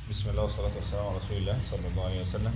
بسم الله والصلاة والسلام على رسول الله صلى الله عليه وسلم.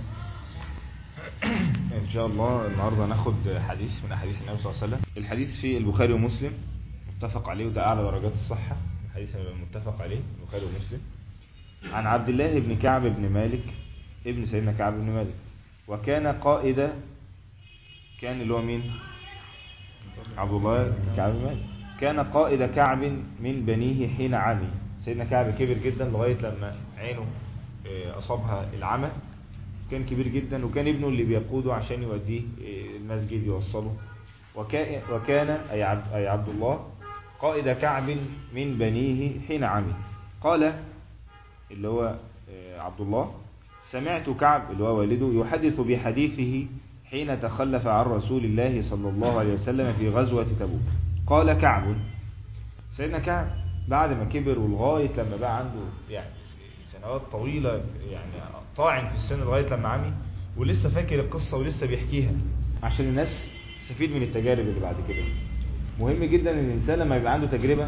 إن شاء الله النهاردة هناخد حديث من أحاديث النبي صلى الله عليه وسلم. الحديث في البخاري ومسلم متفق عليه، وده أعلى درجات الصحة، الحديث متفق عليه البخاري ومسلم. عن عبد الله بن كعب بن مالك ابن سيدنا كعب بن مالك، وكان قائد، كان اللي هو مين؟ عبد الله بن كعب بن مالك. كان قائد كعب من بنيه حين عمي. سيدنا كعب كبر جدا لغاية لما عينه أصابها العمى، كان كبير جدا، وكان ابنه اللي بيقوده عشان يوديه المسجد يوصله. وكان أي عبد الله قائد كعب من بنيه حين عمي. قال اللي هو عبد الله: سمعت كعب اللي هو والده يحدث بحديثه حين تخلف عن رسول الله صلى الله عليه وسلم في غزوة تبوك. قال كعب، سيدنا كعب بعد ما كبر ولغاية لما بقى عنده يعني سنوات طويلة، يعني طاعن في السن لغاية لما عمي، ولسه فاكر القصة ولسه بيحكيها عشان الناس تستفيد من التجارب اللي بعد كده. مهم جدا ان الانسان لما يبقى عنده تجربة،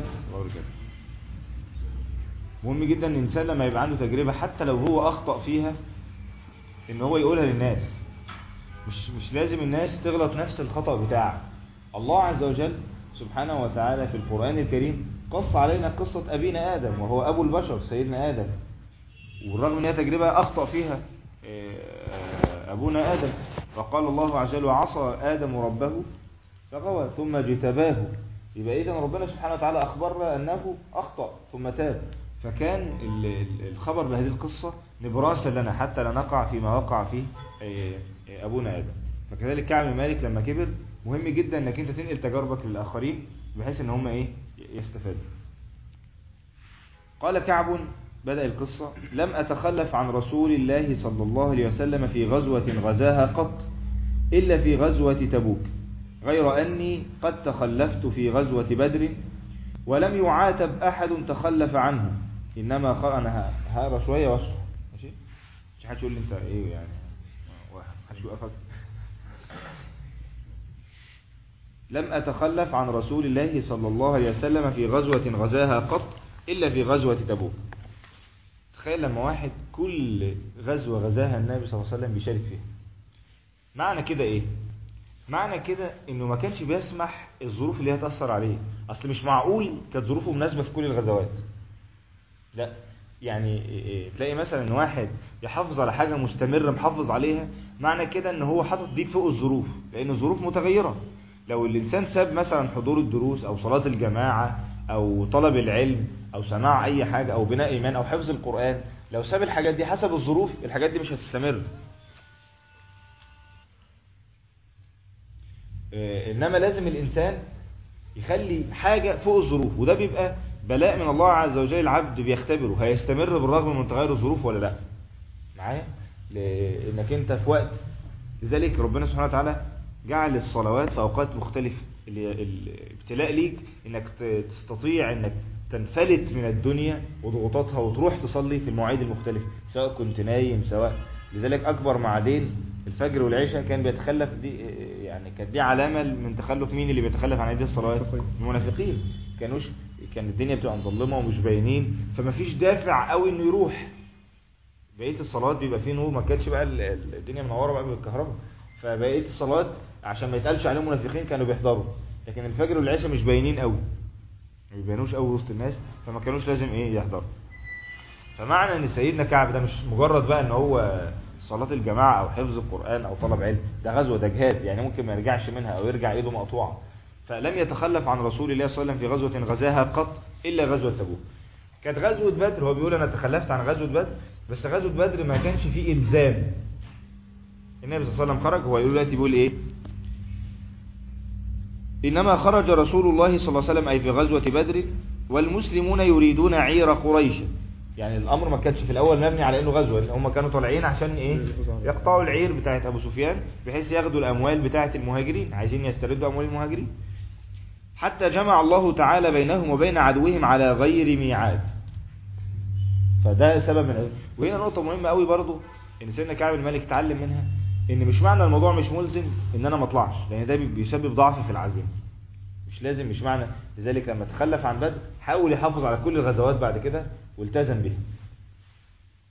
مهم جدا ان الانسان لما يبقى عنده تجربة حتى لو هو اخطأ فيها ان هو يقولها للناس. مش لازم الناس تغلط نفس الخطأ بتاعك. الله عز وجل سبحانه وتعالى في القرآن الكريم قص علينا قصة أبينا آدم، وهو أبو البشر سيدنا آدم، والرغم أنها تجربة أخطأ فيها أبونا آدم. فقال الله عز وجل: وعصى آدم ربه فغوى ثم اجتباه. يبقى إذن ربنا سبحانه وتعالى أخبرنا أنه أخطأ ثم تاب، فكان الخبر بهذه القصة نبراسا لنا حتى لا نقع فيما وقع فيه أبونا آدم. فكذلك كعب بن مالك لما كبر مهم جدا أنك أنت تنقل تجاربك للآخرين بحيث أن هم يستفادوا. قال كعب بدأ القصة: لم أتخلف عن رسول الله صلى الله عليه وسلم في غزوة غزاها قط إلا في غزوة تبوك، غير أني قد تخلفت في غزوة بدر ولم يعاتب أحد تخلف عنه، إنما أنا هقرا شوية واشرح، ماشي؟ مش حد يقول لي أنت إيه يعني، حد يوقفك. لم أتخلف عن رسول الله صلى الله عليه وسلم في غزوة غزاها قط إلا في غزوة تبوك. تخيل لما واحد كل غزوة غزاها النبي صلى الله عليه وسلم بيشارك فيها. معنى كده إيه؟ معنى كده إنه ما كانش بيسمح الظروف اللي هتأثر عليه. أصل مش معقول كانت ظروفه مناسبة في كل الغزوات، لا. يعني تلاقي مثلا إن واحد يحافظ على حاجة مستمرة محافظ عليها، معنى كده إن هو حاطط دي فوق الظروف، لأن الظروف متغيرة. لو الإنسان ساب مثلا حضور الدروس أو صلاة الجماعة أو طلب العلم أو سماع أي حاجة أو بناء إيمان أو حفظ القرآن، لو ساب الحاجات دي حسب الظروف، الحاجات دي مش هتستمر. إنما لازم الإنسان يخلي حاجة فوق الظروف، وده بيبقى بلاء من الله عز وجل. العبد بيختبره هيستمر بالرغم من تغير الظروف ولا لا معايا، لأنك أنت في وقت. لذلك ربنا سبحانه وتعالى جعل الصلوات في أوقات مختلفة. الابتلاء ليك انك تستطيع انك تنفلت من الدنيا وضغوطاتها وتروح تصلي في المواعيد المختلفة، سواء كنت نايم سواء. لذلك اكبر معادين الفجر والعشاء كان بيتخلف دي، يعني كانت دي علامة من تخلف مين اللي بيتخلف عن هذه الصلوات؟ المنافقين. كان الدنيا بتبقى مظلمة ومش باينين، فما فيش دافع قوي انه يروح. بقية الصلوات بيبقى فيه نور، ما كانتش بقى الدنيا منورة بقى بالكهرباء، فبقية الصلوات عشان ما يتقالش عليهم منافقين كانوا بيحضروا. لكن الفجر والعشاء مش باينين قوي، ما بيبانوش قوي وسط الناس، فما كانوش لازم يحضروا. فمعنى ان سيدنا كعب ده مش مجرد بقى ان هو صلاة الجماعة او حفظ القرآن او طلب علم، ده غزوة، ده جهاد، يعني ممكن ما يرجعش منها او يرجع ايده مقطوعة. فلم يتخلف عن رسول الله صلى الله عليه وسلم في غزوة غزاها قط الا غزوة تبوك. كانت غزوة بدر، هو بيقول انا تخلفت عن غزوة بدر، بس غزوة بدر ما كانش فيه الزام. النبي صلى الله عليه وسلم خرج، هو يقول دلوقتي بيقول ايه؟ إنما خرج رسول الله صلى الله عليه وسلم أي في غزوة بدر والمسلمون يريدون عير قريش. يعني الأمر ما كانش في الأول مبني على إنه غزوة، هم كانوا طالعين عشان يقطعوا العير بتاعت أبو سفيان بحيث ياخدوا الأموال بتاعت المهاجرين، عايزين يستردوا أموال المهاجرين. حتى جمع الله تعالى بينهم وبين عدوهم على غير ميعاد. فده سبب من. وهنا نقطة مهمة قوي برضو إن سيدنا كعب بن مالك تعلم منها، ان مش معنى الموضوع مش ملزم ان انا ما اطلعش، لان ده بيسبب ضعف في العزيمه. مش لازم، مش معنى. لذلك لما تخلف عن بدر حاول يحافظ على كل الغزوات بعد كده والتزم بها.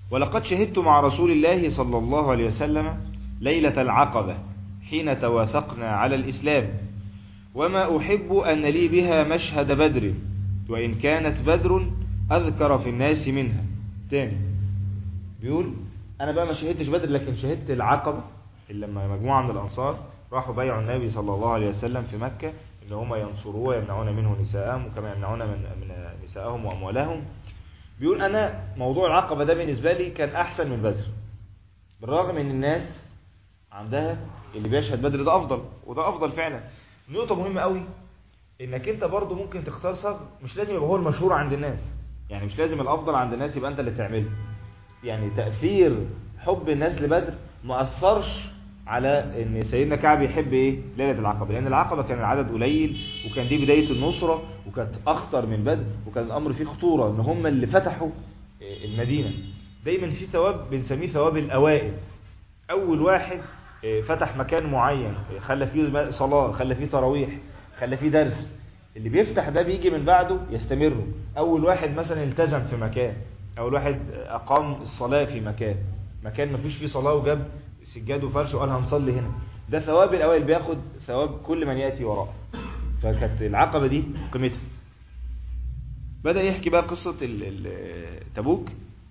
ولقد شهدت مع رسول الله صلى الله عليه وسلم ليلة العقبة حين توافقنا على الإسلام، وما أحب أن لي بها مشهد بدر، وإن كانت بدر أذكر في الناس منها. تاني بيقول أنا بقى ما شهدتش بدر، لكن شهدت العقبة اللي لما مجموعة من الأنصار راحوا بيعوا النبي صلى الله عليه وسلم في مكة إن هم ينصروه ويمنعون منه نساءهم، وكما يمنعون من نساءهم وأموالهم. بيقول أنا موضوع العقبة ده بالنسبة لي كان أحسن من بدر، بالرغم من الناس عندها اللي بيشهد بدر ده أفضل، وده أفضل فعلا. نقطة مهمة قوي إنك أنت برضو ممكن تختار صغر، مش لازم يبقى هو المشهور عند الناس، يعني مش لازم الأفضل عند الناس يبقى أنت اللي تعمله. يعني تأثير حب الناس لبدر ما أثرش على إن سيدنا كعب يحب إيه ليلة العقبة، لأن العقبة كان العدد قليل، وكان دي بداية النصرة، وكانت أخطر من بدر، وكان الأمر فيه خطورة إن هم اللي فتحوا المدينة. دايما في ثواب بنسميه ثواب الأوائل، أول واحد فتح مكان معين، خلى فيه صلاة، خلى فيه تراويح، خلى فيه درس، اللي بيفتح ده بيجي من بعده يستمر. أول واحد مثلا التزم في مكان، أول واحد أقام الصلاة في مكان ما فيش فيه صلاة وجاب سجاد وفرش وقال هنصلي هنا، ده ثواب الأوائل، بياخد ثواب كل من يأتي وراء. فكانت العقبة دي قيمتها. بدأ يحكي بقى قصة تبوك.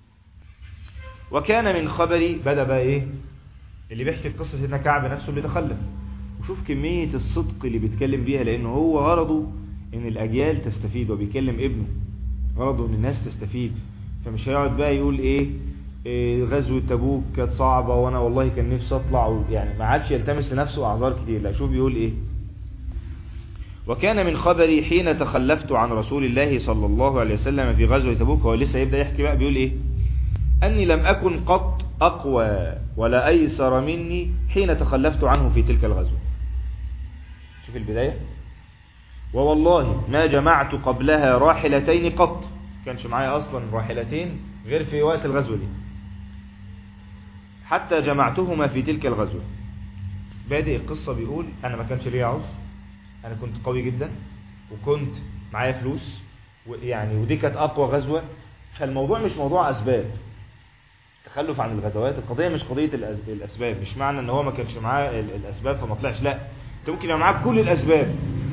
وكان من خبري، بدأ بقى إيه اللي بيحكي قصة سيدنا كعب نفسه اللي تخلف، وشوف كمية الصدق اللي بيتكلم بيها، لأنه هو غرضه إن الأجيال تستفيد، وبيكلم ابنه غرضه إن الناس تستفيد. فمش هيقعد بقى يقول إيه غزوة تبوك كانت صعبة وأنا والله كان نفسي أطلع، يعني ما عادش يلتمس لنفسه أعذار كتير. لا، شوف بيقول إيه: وكان من خبري حين تخلفت عن رسول الله صلى الله عليه وسلم في غزوة تبوك. هو لسه يبدأ يحكي بقى، بيقول إيه: أني لم أكن قط أقوى ولا أيسر مني حين تخلفت عنه في تلك الغزوة. شوف البداية: ووالله ما جمعت قبلها راحلتين قط، كانش معايا أصلا راحلتين غير في وقت الغزوة دي، حتى جمعتهما في تلك الغزوة. بادئ القصة بيقول أنا ما كانش ليا عذر، أنا كنت قوي جدا وكنت معايا فلوس، ويعني ودي كانت أقوى غزوة. فالموضوع مش موضوع أسباب تخلف عن الغزوات، القضية مش قضية الأسباب، مش معنى ان هو ما كانش معاه الأسباب فما طلعش، لا، انت ممكن يبقى معاك كل الأسباب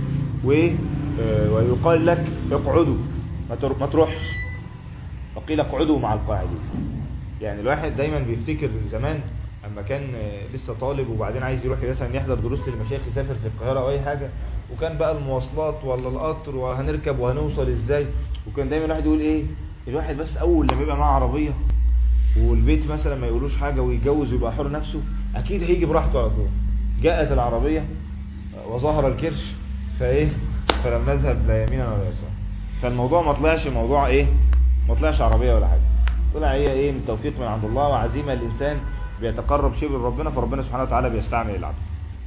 ويقال لك اقعدوا ما تروحش، وقيل اقعدوا مع القاعدين. يعني الواحد دايما بيفتكر زمان اما كان لسه طالب وبعدين عايز يروح مثلا يحضر دروس للمشايخ، يسافر في القاهرة او اي حاجة، وكان بقى المواصلات ولا القطر وهنركب وهنوصل ازاي، وكان دايما الواحد يقول ايه، الواحد بس اول لما يبقى معاه عربية والبيت مثلا ما يقولوش حاجة ويتجوز ويبقى حر نفسه، اكيد هيجي براحته على طول. جاءت العربية وظهر الكرش فلم نذهب لا يمينا ولا يسارا. فالموضوع ما طلعش موضوع ما طلعش عربية ولا حاجة، طلع هي من توفيق من عند الله وعزيمة الانسان بيتقرب شيء لربنا، فربنا سبحانه وتعالى بيستعمل العبد.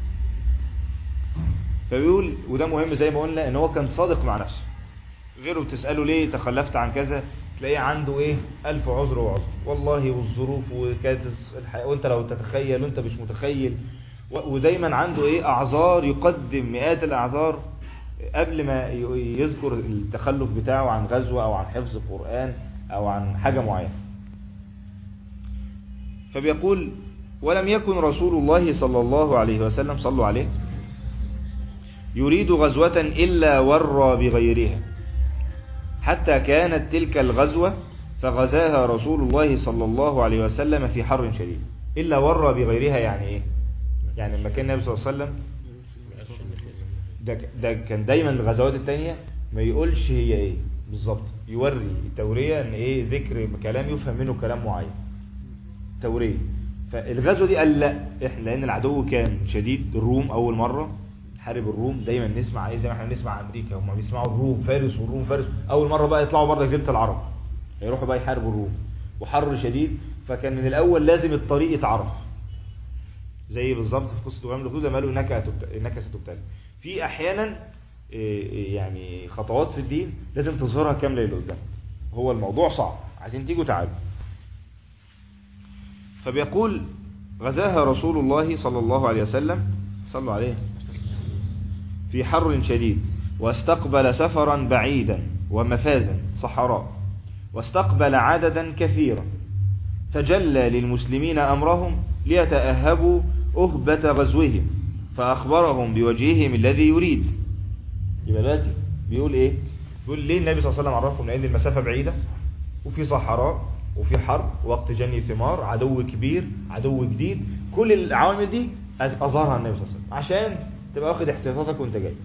فبيقول، وده مهم زي ما قلنا، ان هو كان صادق مع نفسه. غيره بتسأله ليه تخلفت عن كذا، تلاقيه عنده 1000 عذر وعذر، والله والظروف وكانت وانت لو تتخيل وانت مش متخيل، ودايما عنده اعذار، يقدم مئات الاعذار قبل ما يذكر التخلف بتاعه عن غزوة او عن حفظ القرآن او عن حاجة معينة. فبيقول: ولم يكن رسول الله صلى الله عليه وسلم، صلوا عليه، يريد غزوة إلا ورى بغيرها، حتى كانت تلك الغزوة فغزاها رسول الله صلى الله عليه وسلم في حر شديد. إلا ورى بغيرها يعني إيه؟ يعني لما كان النبي صلى الله عليه وسلم ده كان دايما الغزوات التانية ما يقولش هي إيه بالظبط، يوري التورية إن ذكر كلام يفهم منه كلام معين، تورية. فالغزوة دي قال لا، إحنا لأن العدو كان شديد، الروم أول مرة حارب الروم، دايما نسمع زي ما احنا بنسمع امريكا هم بيسمعوا الروم فارس، والروم فارس، اول مره بقى يطلعوا بره جزيره العرب يروحوا بقى يحاربوا الروم، وحر شديد، فكان من الاول لازم الطريق يتعرف، زي بالظبط في قصه غامر الخدود لما قالوا انك ستبتلى. في احيانا يعني خطوات في الدين لازم تظهرها كامله للقدام، هو الموضوع صعب، عايزين تيجوا تعالوا. فبيقول: غزاها رسول الله صلى الله عليه وسلم، صلوا عليه، في حر شديد، واستقبل سفرا بعيدا ومفازا صحراء، واستقبل عددا كثيرا، فجلى للمسلمين أمرهم ليتأهبوا أهبة غزوهم فأخبرهم بوجههم الذي يريد. يبقى دلوقتي بيقول إيه؟ بيقول ليه النبي صلى الله عليه وسلم عرفهم؟ لأن المسافة بعيدة وفي صحراء وفي حرب وقت جني ثمار، عدو كبير عدو جديد، كل العوامل دي أظهرها النبي صلى الله عليه وسلم عشان تبقى واخد احتياطاتك وانت جاي.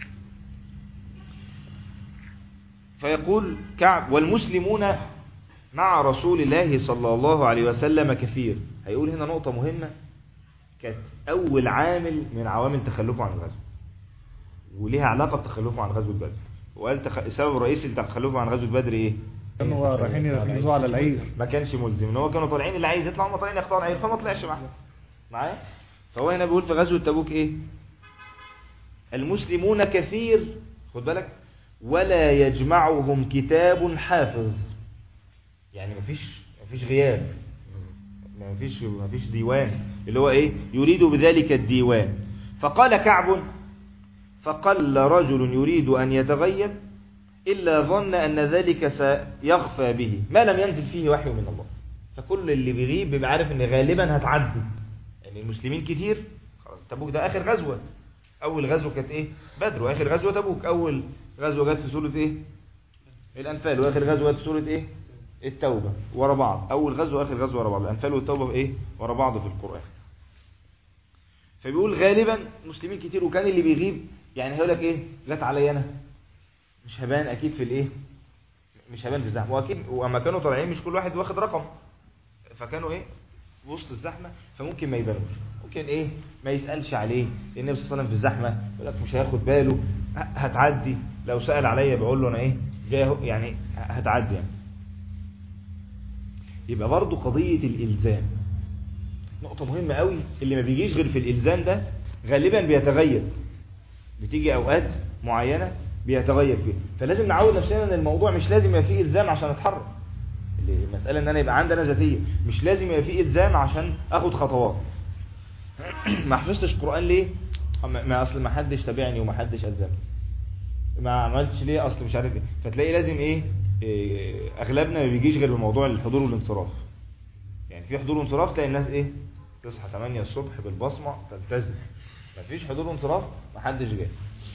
فيقول كعب: والمسلمون مع رسول الله صلى الله عليه وسلم كثير. هيقول هنا نقطة مهمة كانت أول عامل من عوامل تخلفه عن الغزو وليها علاقة بتخلفه عن غزوة بدر. وقال السبب الرئيسي لتخلفه عن غزوة بدر إيه؟ كانوا رايحين يركزوا على العير، ما كانش ملزم ان هو كانوا طالعين، اللي عايز يطلع هم طالعين يقطعوا العير فما طلعش معاه. فهو هنا بيقول في غزوة تبوك ايه؟ المسلمون كثير، خد بالك، ولا يجمعهم كتاب حافظ. يعني مفيش غياب، مفيش ديوان، اللي هو ايه؟ يريد بذلك الديوان. فقال كعب: فقل رجل يريد ان يتغيب إلا ظن أن ذلك سيخفى به ما لم ينزل فيه وحي من الله. فكل اللي بيغيب بيبقى عارف ان غالبا هتعدي، يعني المسلمين كتير. خلاص تبوك ده آخر غزوة، أول غزوة كانت إيه؟ بدر، وآخر غزوة تبوك. أول غزوة جت في سورة إيه؟ الأنفال، وآخر غزوة جت في سورة إيه؟ التوبة، ورا بعض. أول غزوة وآخر غزوة ورا بعض، الأنفال والتوبة إيه؟ ورا بعض في القرآن. فبيقول غالبا مسلمين كتير، وكان اللي بيغيب يعني هيقول لك إيه؟ جت عليا أنا، مش هبان اكيد في الايه، مش هبان في الزحمه. واكيد واما كانوا طالعين مش كل واحد واخد رقم، فكانوا ايه وسط الزحمه، فممكن ما يبانوش، ممكن ايه ما يسالش عليه النبي صلى الله عليه وسلم في الزحمه، يقول لك مش هياخد باله، هتعدي. لو سال عليا بقول له انا ايه جاي، يعني هتعدي يعني. يبقى برضو قضيه الالزام نقطه مهمه قوي، اللي ما بيجيش غير في الالزام ده غالبا بيتغير، بتيجي اوقات معينه بيتغير فيه. فلازم نعود نفسنا ان الموضوع مش لازم يبقى فيه الزام عشان اتحرك. المساله ان انا يبقى عندنا ذاتيه، مش لازم يبقى فيه الزام عشان اخد خطوات. ما حفظتش قران ليه؟ ما اصل ما حدش تابعني وما حدش الزمني. ما عملتش ليه؟ اصل مش عارف ايه. فتلاقي لازم ايه اغلبنا ما بيجيش غير بموضوع الحضور والانصراف. يعني في حضور وانصراف تلاقي الناس ايه تصحى 8 الصبح بالبصمه تلتزم. ما فيش حضور وانصراف ما حدش جاي.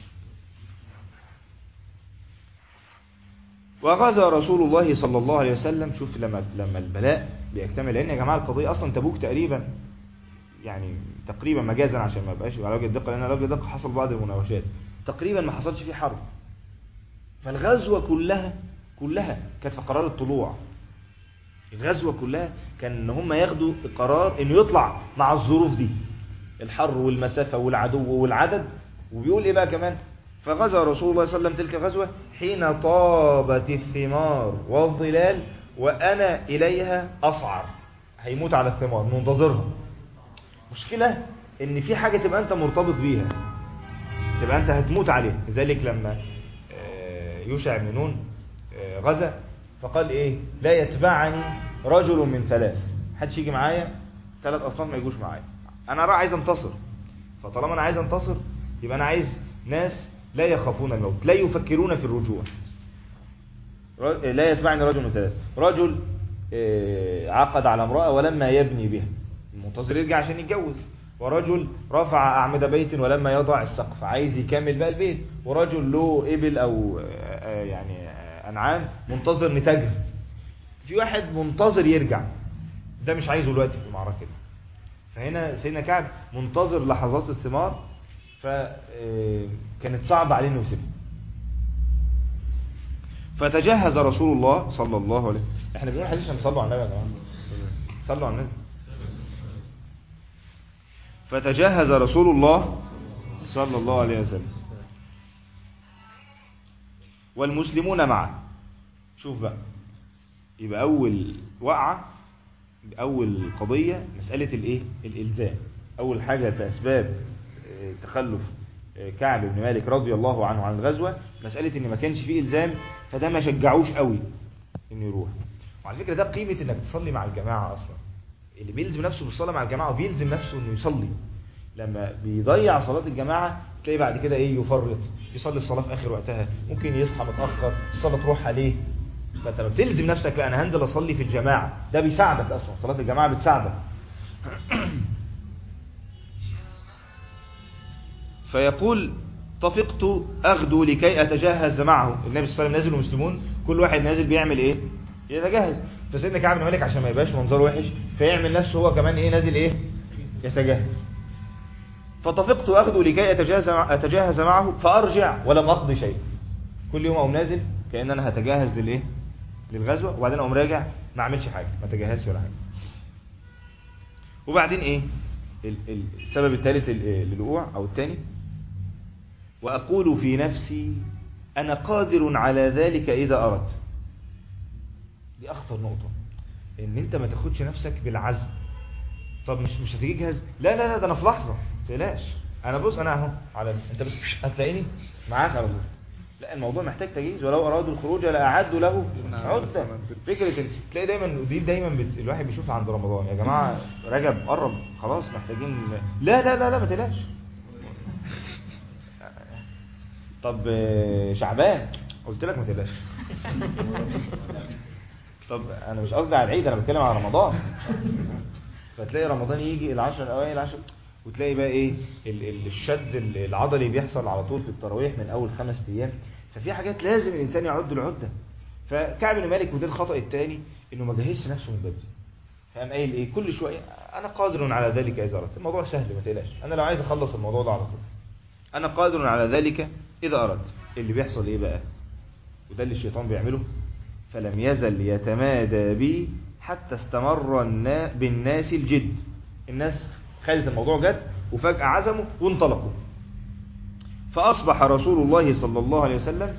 وغزا رسول الله صلى الله عليه وسلم. شوف لما البلاء بيكتمل، لان يا جماعه القضيه اصلا تبوك تقريبا، يعني تقريبا مجازا عشان ما يبقاش على وجه الدقه، لان على وجه الدقه حصل بعض المناوشات، تقريبا ما حصلش فيه حرب. فالغزوه كلها كانت في قرار الطلوع. الغزوه كلها كان ان هم ياخدوا قرار انه يطلع مع الظروف دي، الحر والمسافه والعدو والعدد. وبيقول ايه بقى كمان؟ فغزا رسول الله صلى الله عليه وسلم تلك الغزوة حين طابت الثمار والظلال وأنا إليها أصعر. هيموت على الثمار، منتظرها. مشكلة إن في حاجة تبقى أنت مرتبط بيها، تبقى أنت هتموت عليها. لذلك لما يوشع بن نون غزا فقال إيه؟ لا يتبعني رجل من ثلاث. حدش يجي معايا، 3 أصناف ما يجوش معايا. أنا عايز انتصر، فطالما أنا عايز انتصر يبقى أنا عايز ناس لا يخافون الموت، لا يفكرون في الرجوع. لا يتبعني رجل من ثلاث: رجل عقد على امرأة ولما يبني بها، المنتظر يرجع عشان يتجوز. ورجل رفع أعمدة بيت ولما يضع السقف، عايز يكمل بقى البيت. ورجل له إبل أو يعني أنعام منتظر نتاجر. في واحد منتظر يرجع، ده مش عايزه دلوقتي في المعركة دي. فهنا سيدنا كعب منتظر لحظات الثمار، فكانت صعبة عليه انه يسيبها. فتجهز رسول الله صلى الله عليه وسلم. احنا بنقول حديث عشان صلوا على النبي يا جماعه، صلوا على النبي. فتجهز رسول الله صلى الله عليه وسلم والمسلمون معه. شوف بقى، يبقى اول وقعه، اول قضيه مساله الايه؟ الالزام. اول حاجه في اسباب تخلف كعب بن مالك رضي الله عنه عن الغزوة مسألة ان ما كانش فيه الزام، فده ما شجعوش قوي انه يروح. وعلى فكرة ده قيمة انك تصلي مع الجماعة اصلا. اللي بيلزم نفسه بالصلاة مع الجماعة وبيلزم نفسه انه يصلي، لما بيضيع صلاة الجماعة تلاقي بعد كده ايه؟ يفرط، يصلي الصلاة في اخر وقتها، ممكن يصحى متأخر، الصلاة تروح عليه. فانت لما بتلزم نفسك لا انا هنزل اصلي في الجماعه، ده بيساعدك اصلا، صلاه الجماعه بتساعدك. فيقول طفقت اغدو لكي اتجهز معه. النبي صلى الله عليه وسلم نازل ومسلمون كل واحد نازل بيعمل ايه؟ يتجهز. فسيدنا كعب بن مالك عشان ما يبقاش منظره وحش فيعمل نفسه هو كمان ايه؟ نازل ايه؟ يتجهز. فطفقت اغدو لكي اتجهز معه فارجع ولم اقضي شيء. كل يوم اقوم نازل كأن انا هتجهز للايه؟ للغزوه، وبعدين اقوم راجع ما اعملش حاجه، ما تجهزش ولا حاجه. وبعدين ايه السبب الثالث للوقوع او الثاني؟ واقول في نفسي انا قادر على ذلك اذا اردت. دي اخطر نقطه، ان انت ما تاخدش نفسك بالعزم. طب مش هتجهز، لا ده انا في لحظه، ما تقلقش، انا بص انا اهو على انت بس هتلاقيني معاك على طول. لا الموضوع محتاج تجهيز، ولو ارادوا الخروج لاعدوا له عده. فكره تلاقي دايما دي الواحد بيشوفها عند رمضان، يا جماعه رجب قرب خلاص محتاجين. لا ما تقلقش. طب شعبان قلت لك ما تقلقش. طب انا مش قصدي على العيد، انا بتكلم على رمضان. فتلاقي رمضان يجي العشر الاوائل وتلاقي بقى ايه الشد العضلي بيحصل على طول في التراويح من اول 5 ايام. ففي حاجات لازم الانسان يعد العده. فكعب بن مالك وده الخطا الثاني، انه ما جهزش نفسه من بدري. فقام قايل ايه كل شويه انا قادر على ذلك اذا اردت. الموضوع سهل ما تقلقش، انا لو عايز اخلص الموضوع ده على طول انا قادر على ذلك اذا اردت. اللي بيحصل ايه بقى؟ وده اللي الشيطان بيعمله. فلم يزل يتمادى بي حتى استمر بالناس الجد. الناس خدت الموضوع جد وفجأة عزموا وانطلقوا. فأصبح رسول الله صلى الله عليه وسلم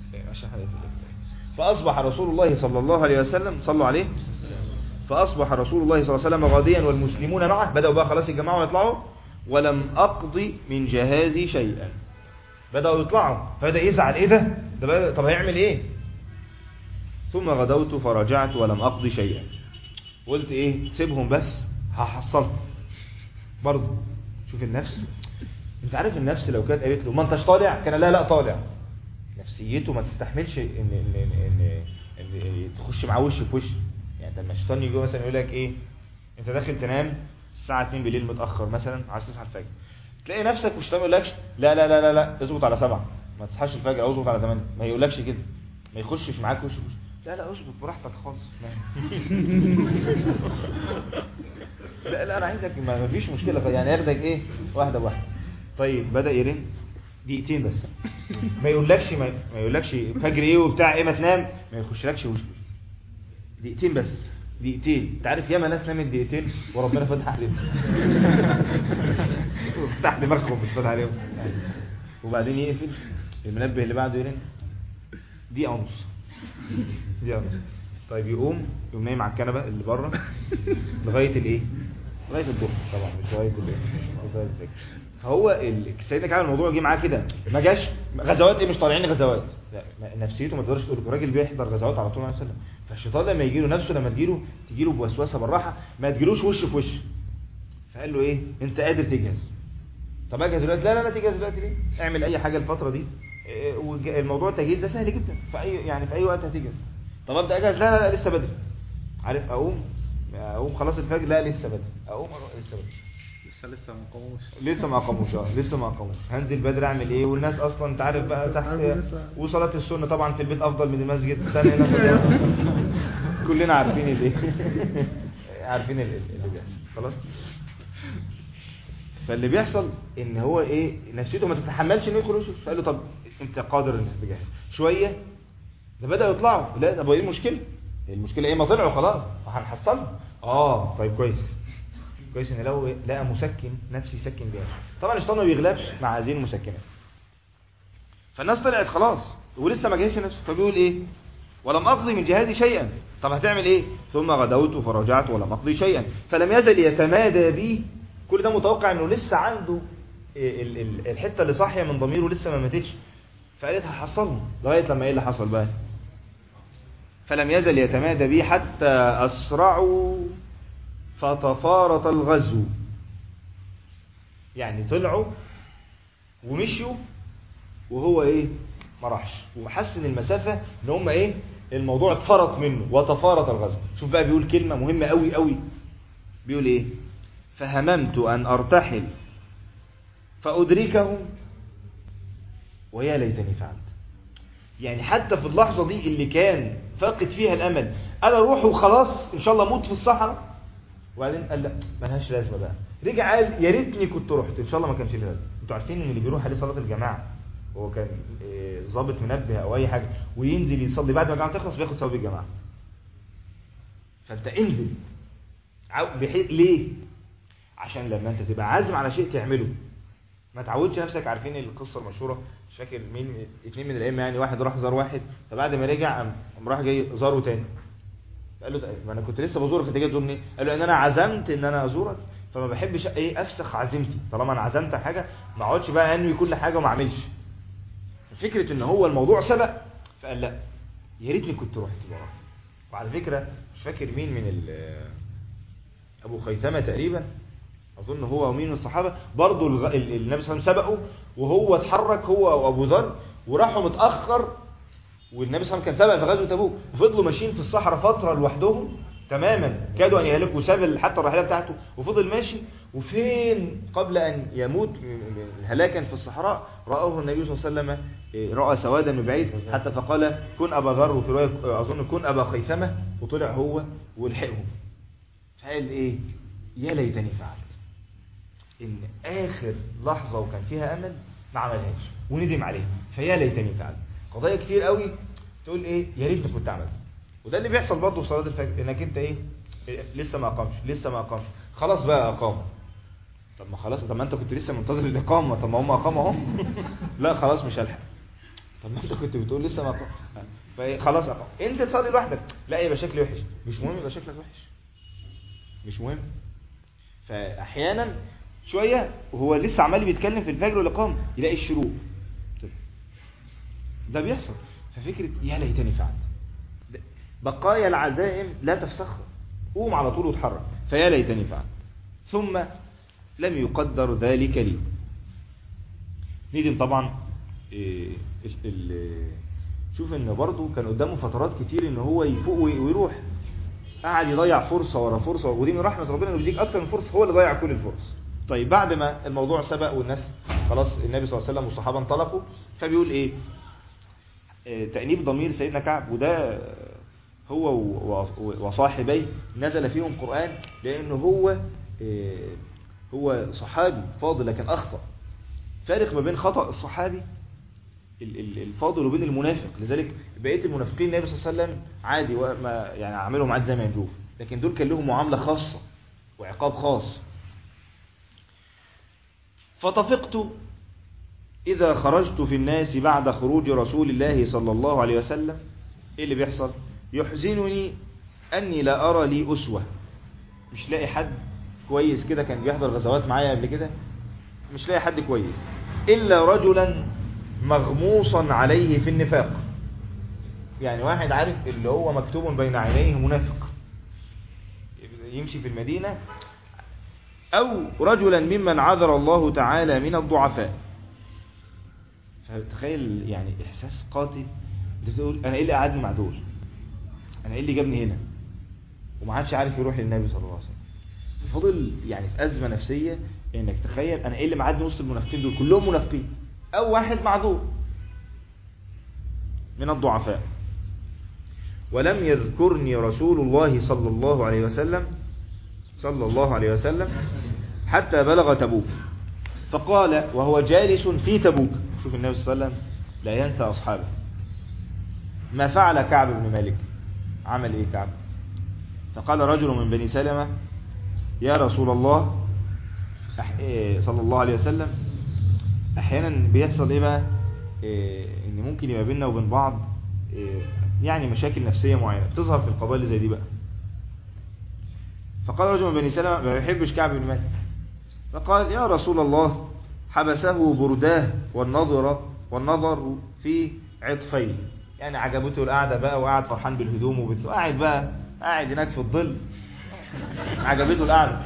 صلوا عليه. فأصبح رسول الله صلى الله عليه وسلم غاديا والمسلمون معه، بدأوا بقى خلاص يتجمعوا ويطلعوا. ولم أقضي من جهازي شيئا. بدأوا يطلعوا فبدأ يزعل، ايه ده طب هيعمل ايه؟ ثم غدوت فرجعت ولم أقضي شيئا. قلت ايه سيبهم بس هحصلهم برضه. شوف النفس، انت عارف النفس لو كانت قالت له ما انتش طالع كان لا طالع. نفسيته ما تستحملش ان تخش معاه وش في وش. يعني لما الشيطان يجي مثلا يقول لك ايه انت داخل تنام الساعه 2 بالليل متاخر مثلا عايز تصحى الفجر، تلاقي نفسك والشيطان يقول لكش لا اظبط على 7 ما تصحاش الفجر او اظبط على 8. ما يقولكش كده، ما يخشش معاك وش في وش. لا اظبط براحتك خالص. لا انا عايزك ما فيش مشكله، يعني ياخدك ايه واحده بواحده. طيب بدا يرن دقيقتين بس، ما يقولكش فجر ايه وبتاع ايه ما تنام، ما يخشلكش وش دقيقتين بس، دقيقتين. انت عارف ياما ناس نامت دقيقتين وربنا فتح عليهم. فتح دماغهم مش فتح عليهم. وبعدين يقفل المنبه اللي بعده يرن دقيقه ونص. طيب يقوم نايم على الكنبه اللي بره لغايه الايه؟ لغايه الظهر طبعا، مش لغايه الايه؟ فهو سيدنا كعب الموضوع جه معاه كده، ما جاش غزوات ايه مش طالعين غزوات، لا نفسيته ما تقدرش تقول. الراجل بيحضر غزوات على طول عليه وسلم. فالشيطان لما يجي له نفسه لما تجي له بوسوسه بالراحه ما تجيلوش وش في وش. فقال له ايه انت قادر تجهز؟ طب اجهز دلوقتي؟ لا تجهز دلوقتي ليه؟ اعمل اي حاجه الفتره دي. والموضوع التجهيز ده سهل جدا في اي وقت هتجهز. طب ابدا اجهز؟ لا لسه بدري. عارف اقوم خلاص الفجر؟ لا لسه بدري. لسه بدري. لسه ما قاموش. هنزل بدري اعمل ايه؟ والناس اصلا انت عارف بقى تحت. وصلاه السنه طبعا في البيت افضل من المسجد. استنى هنا كلنا عارفين الايه. عارفين اللي بيحصل خلاص. فاللي بيحصل ان هو ايه نفسيته ما تتحملش انه يدخل وشه. فقال له طب انت قادر انك تجهز شويه. ده بدأوا يطلعوا. لا طب ايه المشكله؟ ايه ما طلعوا خلاص هنحصلهم. طيب كويس ان لو لقى مسكن نفسي يسكن بيها. طبعا الشيطان ما بيغلبش مع هذه المسكنات. فالناس طلعت خلاص ولسه ما جهزش نفسه. فبيقول ايه ولم اقضي من جهازي شيئا. طب هتعمل ايه؟ ثم غدوت فرجعت ولم اقضي شيئا. فلم يزل يتمادى بي. كل ده متوقع انه لسه عنده الحته اللي صاحيه من ضميره لسه ما ماتتش. فقالت هحصلهم لغايه لما ايه اللي حصل بقى؟ فلم يزل يتمادى بي حتى اسرعوا فتفارط الغزو. يعني طلعوا ومشوا وهو ايه ما راحش، وحس ان المسافه ان هم ايه الموضوع اتفرط منه وتفارط الغزو. شوف بقى بيقول كلمة مهمة قوي قوي، بيقول ايه؟ فهممت ان ارتحل فادركهم ويا ليتني فعلت. يعني حتى في اللحظة دي اللي كان فاقد فيها الامل، انا اروح وخلاص ان شاء الله اموت في الصحراء، وبعدين قال لا ملهاش لازمه بقى، رجع قال يا ريتني كنت رحت، ان شاء الله ما كانش لي لازمه. انتوا عارفين ان اللي بيروح عليه صلاه الجماعه هو كان ضابط منبه او اي حاجه وينزل يصلي بعد ما الجماعه تخلص بياخد ثواب الجماعه. فانت انزل ليه؟ عشان لما انت تبقى عازم على شيء تعمله، ما تعودش نفسك. عارفين القصه المشهوره، مش فاكر مين، اتنين من الائمه يعني، واحد راح زار واحد، فبعد ما رجع قام راح جاي زاره تاني، قال له ما انا كنت لسه بزورك، انت جاي تزورني؟ قال له ان انا عزمت ان انا ازورك، فما بحبش ايه افسخ عزيمتي، طالما انا عزمت حاجه ما اقعدش بقى انوي كل حاجه وما اعملش. فكره ان هو الموضوع سبق، فقال لا يا ريتني كنت رحت وراه. وعلى فكره مش فاكر مين من ابو خيثمه تقريبا، اظن هو ومين من الصحابه برضه النبي صلى الله عليه وسلم سبقه، وهو اتحرك هو وابو ذر وراحوا متاخر، والنبي صلى الله عليه وسلم كان سبق في غزوه تبوك، وفضلوا ماشيين في الصحراء فتره لوحدهم تماما، كادوا ان يهلكوا، ساب حتى الراحله بتاعته وفضل ماشي. وفين قبل ان يموت هلاكا في الصحراء رآه النبي صلى الله عليه وسلم، رأى سوادا من بعيد حتى فقال كن ابا ذر، وفي روايه اظن كن ابا خيثمه، وطلع هو ولحقهم. فقال ايه؟ يا ليتني فعلت. ان اخر لحظه وكان فيها امل ما عملهاش وندم عليها، فيا ليتني فعلت. قضايا كتير قوي تقول ايه يا ريتني كنت عملت. وده اللي بيحصل برضه في صلاه الفجر، انك انت ايه لسه ما اقامش خلاص بقى اقام. طب ما خلاص، طب ما انت كنت لسه منتظر الاقامه، طب ما هم اقاموا اهو. لا خلاص مش هلحق. طب ما انت كنت بتقول لسه ما اقام، خلاص اقام. انت تصلي لوحدك، لا يبقى شكلي وحش، مش مهم يبقى شكلك وحش، مش مهم. فاحيانا شويه وهو لسه عمال بيتكلم في الفجر والاقامه يلاقي الشروق، ده بيحصل. ففكره يا ليتني فعلت، بقايا العزائم لا تفسخها، قوم على طول وتحرك، فيا ليتني فعلت. ثم لم يقدر ذلك لي. ندم طبعا. شوف ان برضه كان قدامه فترات كتير ان هو يفوق ويروح، قاعد يضيع فرصه ورا فرصه، ودي من رحمه ربنا انه بيديك اكتر من فرصه، هو اللي ضيع كل الفرص. طيب بعد ما الموضوع سبق والناس خلاص النبي صلى الله عليه وسلم والصحابه انطلقوا، فبيقول ايه؟ تأنيب ضمير سيدنا كعب، وده هو وصاحبيه نزل فيهم قرآن، لأنه هو صحابي فاضل لكن أخطأ. فارق ما بين خطأ الصحابي الفاضل وبين المنافق. لذلك بقية المنافقين النبي صلى الله عليه وسلم عادي، وما يعني عاملهم عادي زي ما ينجوف، لكن دول كان لهم معاملة خاصة وعقاب خاص. فطفقت إذا خرجت في الناس بعد خروج رسول الله صلى الله عليه وسلم. إيه اللي بيحصل؟ يحزنني أني لا أرى لي أسوة، مش لاقي حد كويس كده كان بيحضر غزوات معايا قبل كده، مش لاقي حد كويس إلا رجلا مغموصا عليه في النفاق. يعني واحد عارف اللي هو مكتوب بين عينيه منافق يمشي في المدينة، أو رجلا ممن عذر الله تعالى من الضعفاء. فتخيل يعني إحساس قاتل، بتقول أنا إيه اللي قعدني مع دول، أنا إيه اللي جابني هنا، وما عادش عارف يروح للنبي صلى الله عليه وسلم. فضل يعني في أزمة نفسية، إنك تخيل أنا إيه اللي معادني وسط المنافقين دول كلهم منافقين، أو واحد معذور من الضعفاء. ولم يذكرني رسول الله صلى الله عليه وسلم حتى بلغ تبوك، فقال وهو جالس في تبوك. شوف النبي صلى الله عليه وسلم لا ينسى أصحابه. ما فعل كعب بن مالك؟ عمل إيه كعب؟ فقال رجل من بني سلمة يا رسول الله صلى الله عليه وسلم، أحيانا بيحصل إيه بقى، إن ممكن يبقى بيننا وبين بعض يعني مشاكل نفسية معينة بتظهر في القبائل زي دي بقى. فقال رجل من بني سلمة ما يحبش كعب بن مالك، فقال يا رسول الله حبسه برداه والنظر في عطفيه. يعني عجبته القعدة بقى، وقاعد فرحان بالهدوم وقاعد بقى قاعد هناك في الظل، عجبته القعدة.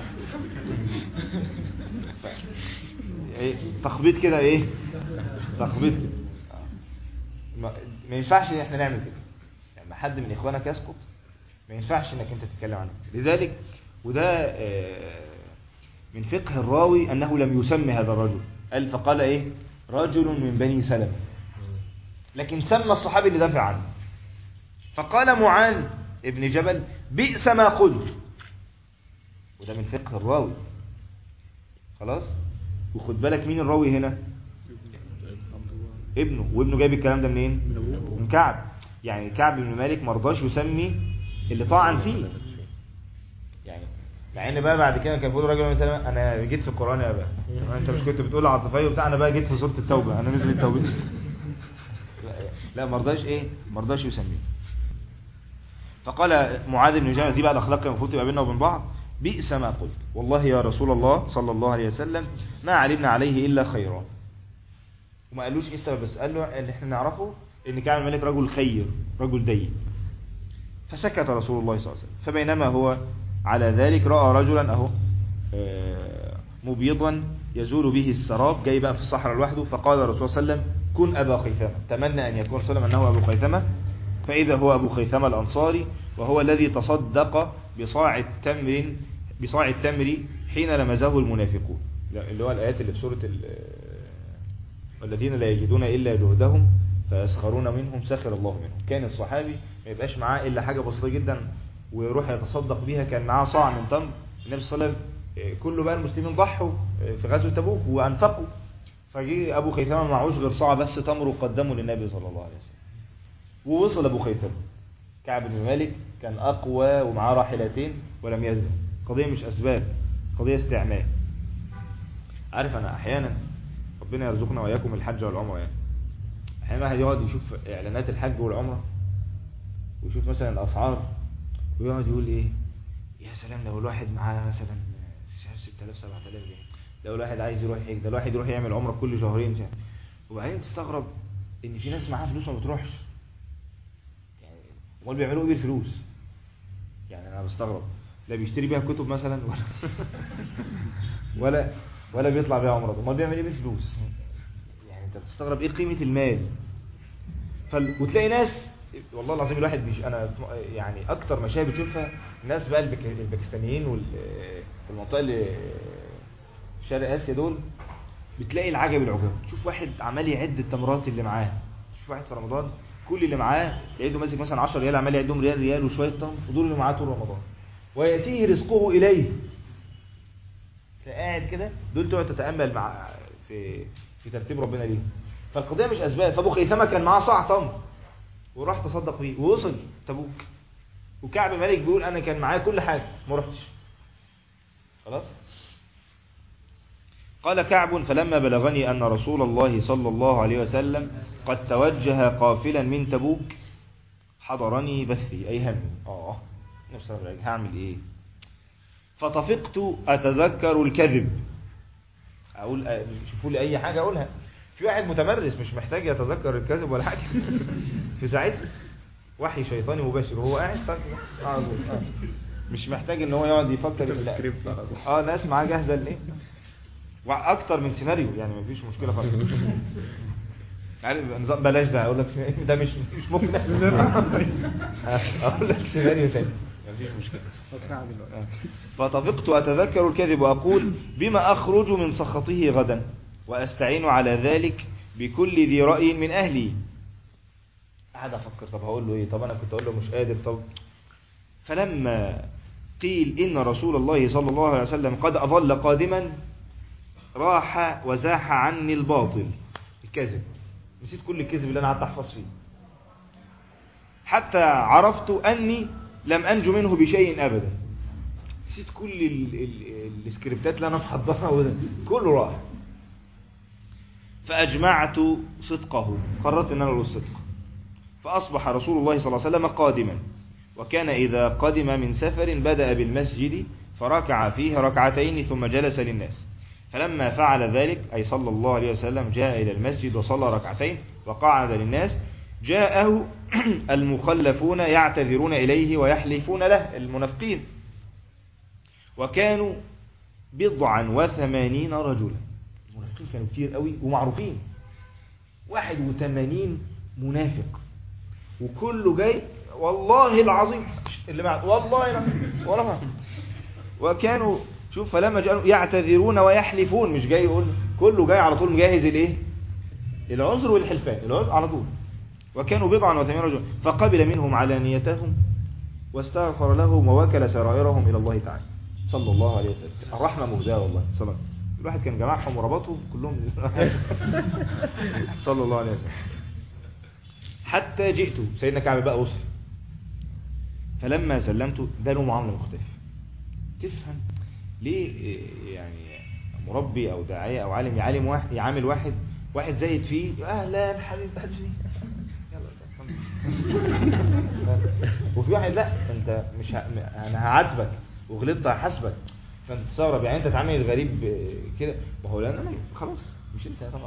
تخبيط كده ايه، تخبيط كده. ما ينفعش احنا نعمل كده. يعني حد من إخوانك يسقط ما ينفعش انك انت تتكلم عنه. لذلك وده من فقه الراوي انه لم يسمي هذا الرجل، قال فقال ايه رجل من بني سلمة، لكن سمى الصحابي اللي دافع عنه. فقال معاذ ابن جبل بئس ما قلت، وده من فقه الراوي. خلاص. وخد بالك مين الراوي هنا؟ ابنه. وابنه جايب الكلام ده منين؟ من كعب. يعني كعب بن مالك مرضاش يسمي اللي طعن فيه. يعني مع ان بقى بعد كده كان بيقول راجل مثلا انا جيت في القران يا بقى انت مش كنت بتقول عاطفيه وبتاع، انا بقى جيت في سوره التوبه انا نزل التوبه. لا مرضاش يسميه. فقال معاذ بن جبل، دي بقى الاخلاق المفروض تبقى بيننا وبين بعض، بئس ما قلت والله يا رسول الله صلى الله عليه وسلم ما علمنا عليه الا خيرا. وما قالوش ايه السبب، بس قال له اللي احنا نعرفه ان كعب بن مالك رجل خير رجل دين. فسكت رسول الله صلى الله عليه وسلم. فبينما هو على ذلك رأى رجلا اهو مبيضا يزول به السراب، جاي بقى في الصحراء لوحده. فقال الرسول صلى الله عليه وسلم كن أبا خيثمة، تمنى أن يكون صلى الله عليه وسلم أنه أبو خيثمة. فإذا هو أبو خيثمة الأنصاري، وهو الذي تصدق بصاع التمر حين لمزه المنافقون، اللي هو الآيات اللي في سورة والذين لا يجدون إلا جهدهم فيسخرون منهم سخر الله منهم. كان الصحابي ما يبقاش معاه إلا حاجة بسيطة جدا ويروح يتصدق بيها. كان معاه صاع من تمر، النبي صلى الله عليه وسلم كل بقى المسلمين ضحوا في غزوة تبوك وأنفقوا، فجي أبو خيثمة معهوش غير صاع بس تمر وقدمه للنبي صلى الله عليه وسلم. ووصل أبو خيثمة. كعب بن مالك كان أقوى ومعاه راحلتين ولم يذهب. قضية مش أسباب، قضية استعمال. عارف أنا أحيانا ربنا يرزقنا وإياكم الحج والعمرة، يعني أحيانا واحد يقعد يشوف إعلانات الحج والعمرة ويشوف مثلا الأسعار ويقعد يقول إيه يا سلام لو الواحد معاه مثلا 6000 7000 جنيه، لو الواحد عايز يروح يحج، ده الواحد يروح يعمل عمرة كل شهرين يعني. وبعدين تستغرب ان في ناس معاها فلوس ما بتروحش، يعني امال بيعملوا ايه بالفلوس؟ يعني انا بستغرب، لا بيشتري بيها كتب مثلا ولا بيطلع بيها عمره، امال بيعمل ايه بالفلوس؟ يعني انت بتستغرب ايه قيمة المال. وتلاقي ناس والله العظيم الواحد انا يعني اكتر مشاهد بتشوفها الناس بقى الباكستانيين والمنطقه اللي شرق اسيا دول، بتلاقي العجب العجاب. تشوف واحد عمال يعد التمرات اللي معاه، تشوف واحد في رمضان كل اللي معاه يعده ماسك مثلا 10 ريال عمال يعدهم ريال وشويه تمر، ودول اللي معاه طول رمضان وياتيه رزقه اليه. فقاعد كده دول تقعد تتامل مع في ترتيب ربنا ليه. فالقضيه مش اسباب. فابو خيثمه كان معاه صاع تمر وراح تصدق بيه ووصل تبوك. وكعب مالك بيقول انا كان معايا كل حاجه ما رحتش. خلاص. قال كعب فلما بلغني ان رسول الله صلى الله عليه وسلم قد توجه قافلا من تبوك حضرني بثي اي همي. نفسي هعمل ايه؟ فطفقت اتذكر الكذب، اقول شوفوا لي اي حاجه اقولها. في واحد متمرس مش محتاج يتذكر الكذب ولا حاجه في ساعتها وحي شيطاني مباشر وهو قاعد مش محتاج ان هو يقعد يفكر. ناس معاه جاهزه ليه واكتر من سيناريو، يعني مفيش مشكله خالص. عارف نظام بلاش ده، اقول لك ده مش ممكن اقول لك سيناريو ثاني مفيش مشكله. فطفقت اتذكر الكذب واقول بما اخرج من سخطه غدا واستعين على ذلك بكل ذي راي من اهلي. قاعد افكر طب هقول له ايه؟ طب انا كنت اقول له مش قادر. طب فلما قيل ان رسول الله صلى الله عليه وسلم قد اظل قادما راح وزاح عني الباطل الكذب. نسيت كل الكذب اللي انا قعدت احفظ فيه حتى عرفت اني لم انجو منه بشيء ابدا. نسيت كل السكريبتات اللي انا محضرها كله راح. فاجمعت صدقه، قررت ان انا اقول الصدق. فاصبح رسول الله صلى الله عليه وسلم قادما، وكان اذا قدم من سفر بدأ بالمسجد فركع فيه ركعتين ثم جلس للناس. فلما فعل ذلك أي صلى الله عليه وسلم جاء إلى المسجد وصلى ركعتين وقعد للناس. جاءه المخلفون يعتذرون إليه ويحلفون له، المنافقين، وكانوا 89 رجلا. المنافقين كانوا كتير قوي ومعروفين، 81 منافق وكله جاي والله العظيم اللي معه والله ولا ما. وكانوا شوف فلما جاءوا يعتذرون ويحلفون، مش جاي يقول، كله جاي على طول مجهز الايه العذر والحلفان، العذر على طول. وكانوا بضعا وثمانين رجلا فقبل منهم علانيتهم واستغفر لهم ووكل سرائرهم الى الله تعالى صلى الله عليه وسلم. الرحمه مهداه والله صلى الله. الواحد كان جمعهم وربطهم كلهم صلى الله عليه وسلم. حتى جئت سيدنا كعب بقى وصل، فلما سلمت ده له معامله مختلفه. تفهم ليه يعني مربي او داعيه او عالم يعامل واحد زايد فيه اهلا حبيب قلبي وفي واحد لا انت مش انا هعاتبك وغلطت هحاسبك، فانت تستغرب يعني انت تعامل الغريب كده. ما هو لان انا خلاص مش انت طبعا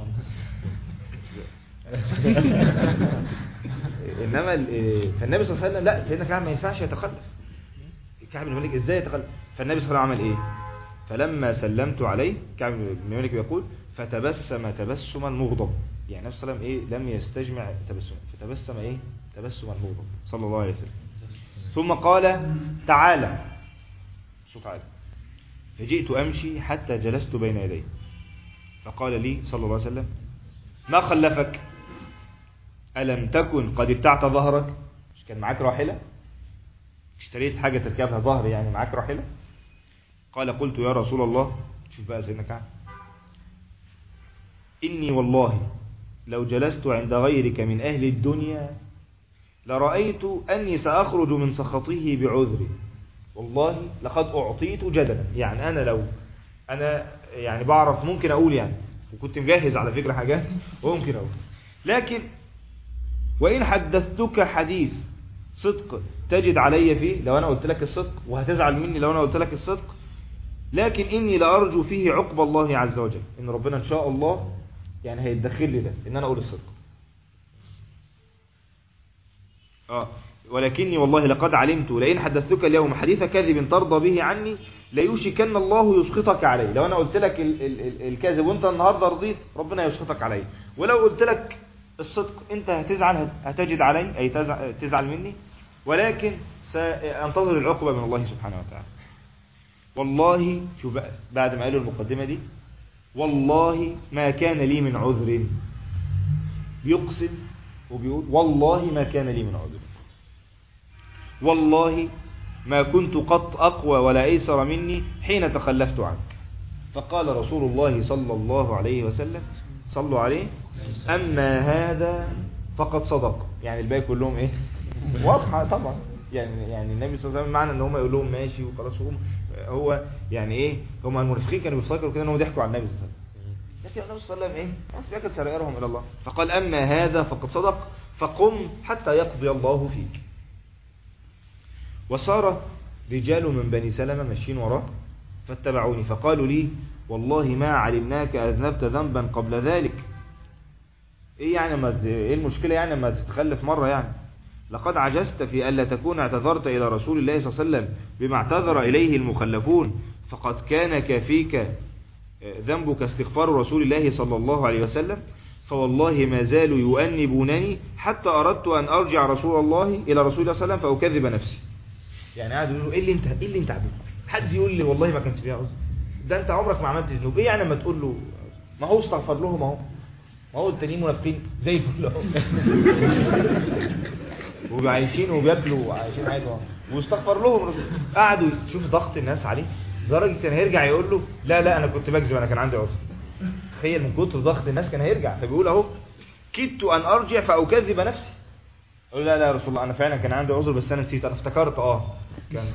انما فالنبي صلى الله عليه وسلم لا، سيدنا كعب ما ينفعش يتخلف. كعب بن مالك ازاي يتخلف؟ فالنبي صلى الله عليه وسلم عمل ايه؟ فلما سلمت عليه كعب بن مالك بيقول فتبسم تبسما مغضب، يعني النبي صلى الله عليه وسلم لم يستجمع تبسما، فتبسم تبسما مغضب صلى الله عليه وسلم. ثم قال تعالى، صوت عالي، فجئت امشي حتى جلست بين يديه فقال لي صلى الله عليه وسلم ما خلفك؟ ألم تكن قد ابتعت ظهرك؟ مش كان معاك راحلة؟ اشتريت حاجة تركبها ظهر، يعني معاك راحلة؟ قال قلت يا رسول الله، شوف بقى سيدنا كعب، إني والله لو جلست عند غيرك من أهل الدنيا لرأيت أني سأخرج من سخطه بعذري، والله لقد أعطيت جدلا. يعني أنا يعني بعرف ممكن أقول يعني، وكنت مجهز على فكرة حاجات وممكن أقول، لكن وإن حدثتك حديث صدق تجد علي فيه لو أنا قلت لك الصدق، وهتزعل مني لو أنا قلت لك الصدق، لكن إني لأرجو فيه عقب الله عز وجل، إن ربنا إن شاء الله يعني هيتدخل لي ده إن أنا أقول الصدق. ولكني والله لقد علمت لئن حدثتك اليوم حديث كذب ترضى به عني ليوشكن الله يسخطك علي. لو أنا قلت لك الكذب وأنت النهاردة رضيت، ربنا يسخطك علي. ولو قلت لك الصدق أنت هتزعل، هتجد علي أي تزعل مني، ولكن سأنتظر العقوبة من الله سبحانه وتعالى. والله شوف بقى بعد ما قالوا المقدمة دي، والله ما كان لي من عذر، بيقسم وبيقول والله ما كان لي من عذر، والله ما كنت قط أقوى ولا أيسر مني حين تخلفت عنك. فقال رسول الله صلى الله عليه وسلم صلوا عليه أما هذا فقد صدق. يعني الباقي كلهم إيه واضحة طبعا، يعني النبي صلى الله عليه وسلم معنى ان هم يقول لهم ماشي وخلاص، هو يعني ايه، هم المنافقين كانوا بيفتكروا كده انهم ضحكوا على النبي صلى الله عليه وسلم، لكن النبي صلى الله عليه وسلم ايه خلاص بياكل سرائرهم الى الله. فقال اما هذا فقد صدق فقم حتى يقضي الله فيك. وصار رجال من بني سلمة ماشيين وراه فاتبعوني فقالوا لي والله ما علمناك اذنبت ذنبا قبل ذلك. ايه يعني ايه المشكلة يعني ما تتخلف مرة؟ يعني لقد عجزت في ألا تكون اعتذرت إلى رسول الله صلى الله عليه وسلم بما اعتذر إليه المخلفون، فقد كان كافيك ذنبك استغفار رسول الله صلى الله عليه وسلم، فوالله ما زالوا يؤنبونني حتى أردت أن أرجع رسول الله إلى رسول الله صلى الله عليه وسلم فأكذب نفسي. يعني قاعد يقولوا إيه اللي أنت عملته؟ حد يقول لي والله ما كنت فيها عذر، ده أنت عمرك ما عملت ذنوب. إيه يعني لما تقول له ما هو استغفر لهم أهو، ما هو التانيين منافقين زي الفل اهو وعايشين وبياكلوا وعايشين عادي واستغفر لهم. قعدوا يشوف ضغط الناس عليه لدرجه كان هيرجع يقول له لا انا كنت بكذب، انا كان عندي عذر. تخيل من كتر ضغط الناس كان هيرجع. فبيقول اهو كدت ان ارجع فاكذب نفسي، يقول لا يا رسول الله انا فعلا كان عندي عذر بس انا نسيت، انا افتكرت كان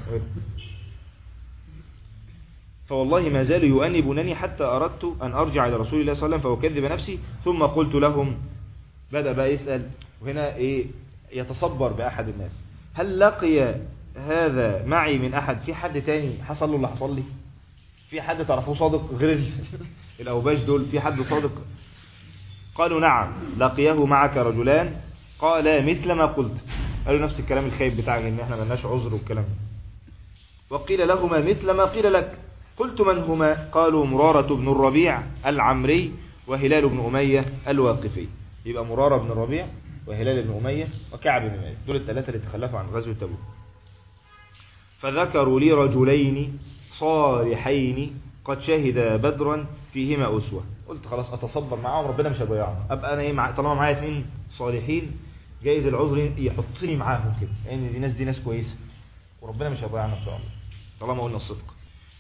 فوالله ما زالوا يؤنبونني حتى أردت أن أرجع إلى رسول الله صلى الله عليه وسلم فأكذب نفسي. ثم قلت لهم، بدأ بقى يسأل وهنا إيه يتصبر بأحد الناس، هل لقي هذا معي من أحد؟ في حد تاني حصل له اللي حصل لي؟ في حد تعرفوه صادق غير الأوباش دول؟ في حد صادق؟ قالوا نعم لقيه معك رجلان قال مثل ما قلت. قالوا نفس الكلام الخايب بتاعك ان احنا ملناش عذر والكلام. وقيل لهما مثل ما قيل لك. قلت من هما؟ قالوا مرارة بن الربيع العمري وهلال بن أمية الواقفي. يبقى مرارة بن الربيع وهلال بن أمية وكعب بن مالك، دول الثلاثة اللي تخلفوا عن غزوة تبوك. فذكروا لي رجلين صالحين قد شهدا بدرا فيهما أسوة. قلت خلاص أتصبر معاهم، ربنا مش هيضيعهم، أبقى أنا إيه طالما معايا 2 صالحين جايز العذر يحطني معاهم كده، لأن يعني دي ناس كويسة وربنا مش هيضيعنا إن شاء الله طالما قلنا الصدق.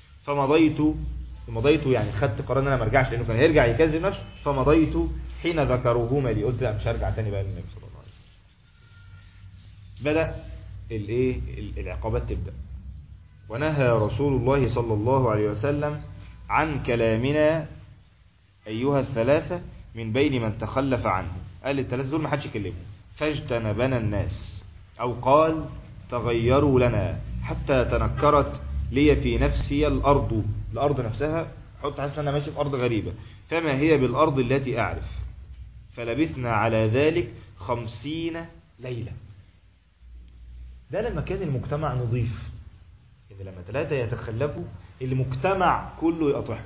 فمضيت يعني خدت قرار ان انا ما ارجعش، لانه كان هيرجع يكذب نفسه. فمضيت حين ذكروهما لي، قلت لا مش هرجع تاني بقى للنبي صلى الله عليه وسلم. بدأ العقابات تبدأ. ونهى رسول الله صلى الله عليه وسلم عن كلامنا أيها الثلاثة من بين من تخلف عنه. قال الثلاثة دول ما حدش يكلمهم. فاجتنبنا الناس، أو قال تغيروا لنا حتى تنكرت لي في نفسي الأرض نفسها، حط حاسس أنا ماشي في أرض غريبة، فما هي بالأرض التي أعرف. فلبثنا على ذلك 50 ليلة. ده لما كان المجتمع نظيف، إن لما 3 يتخلفوا المجتمع كله يقطعهم.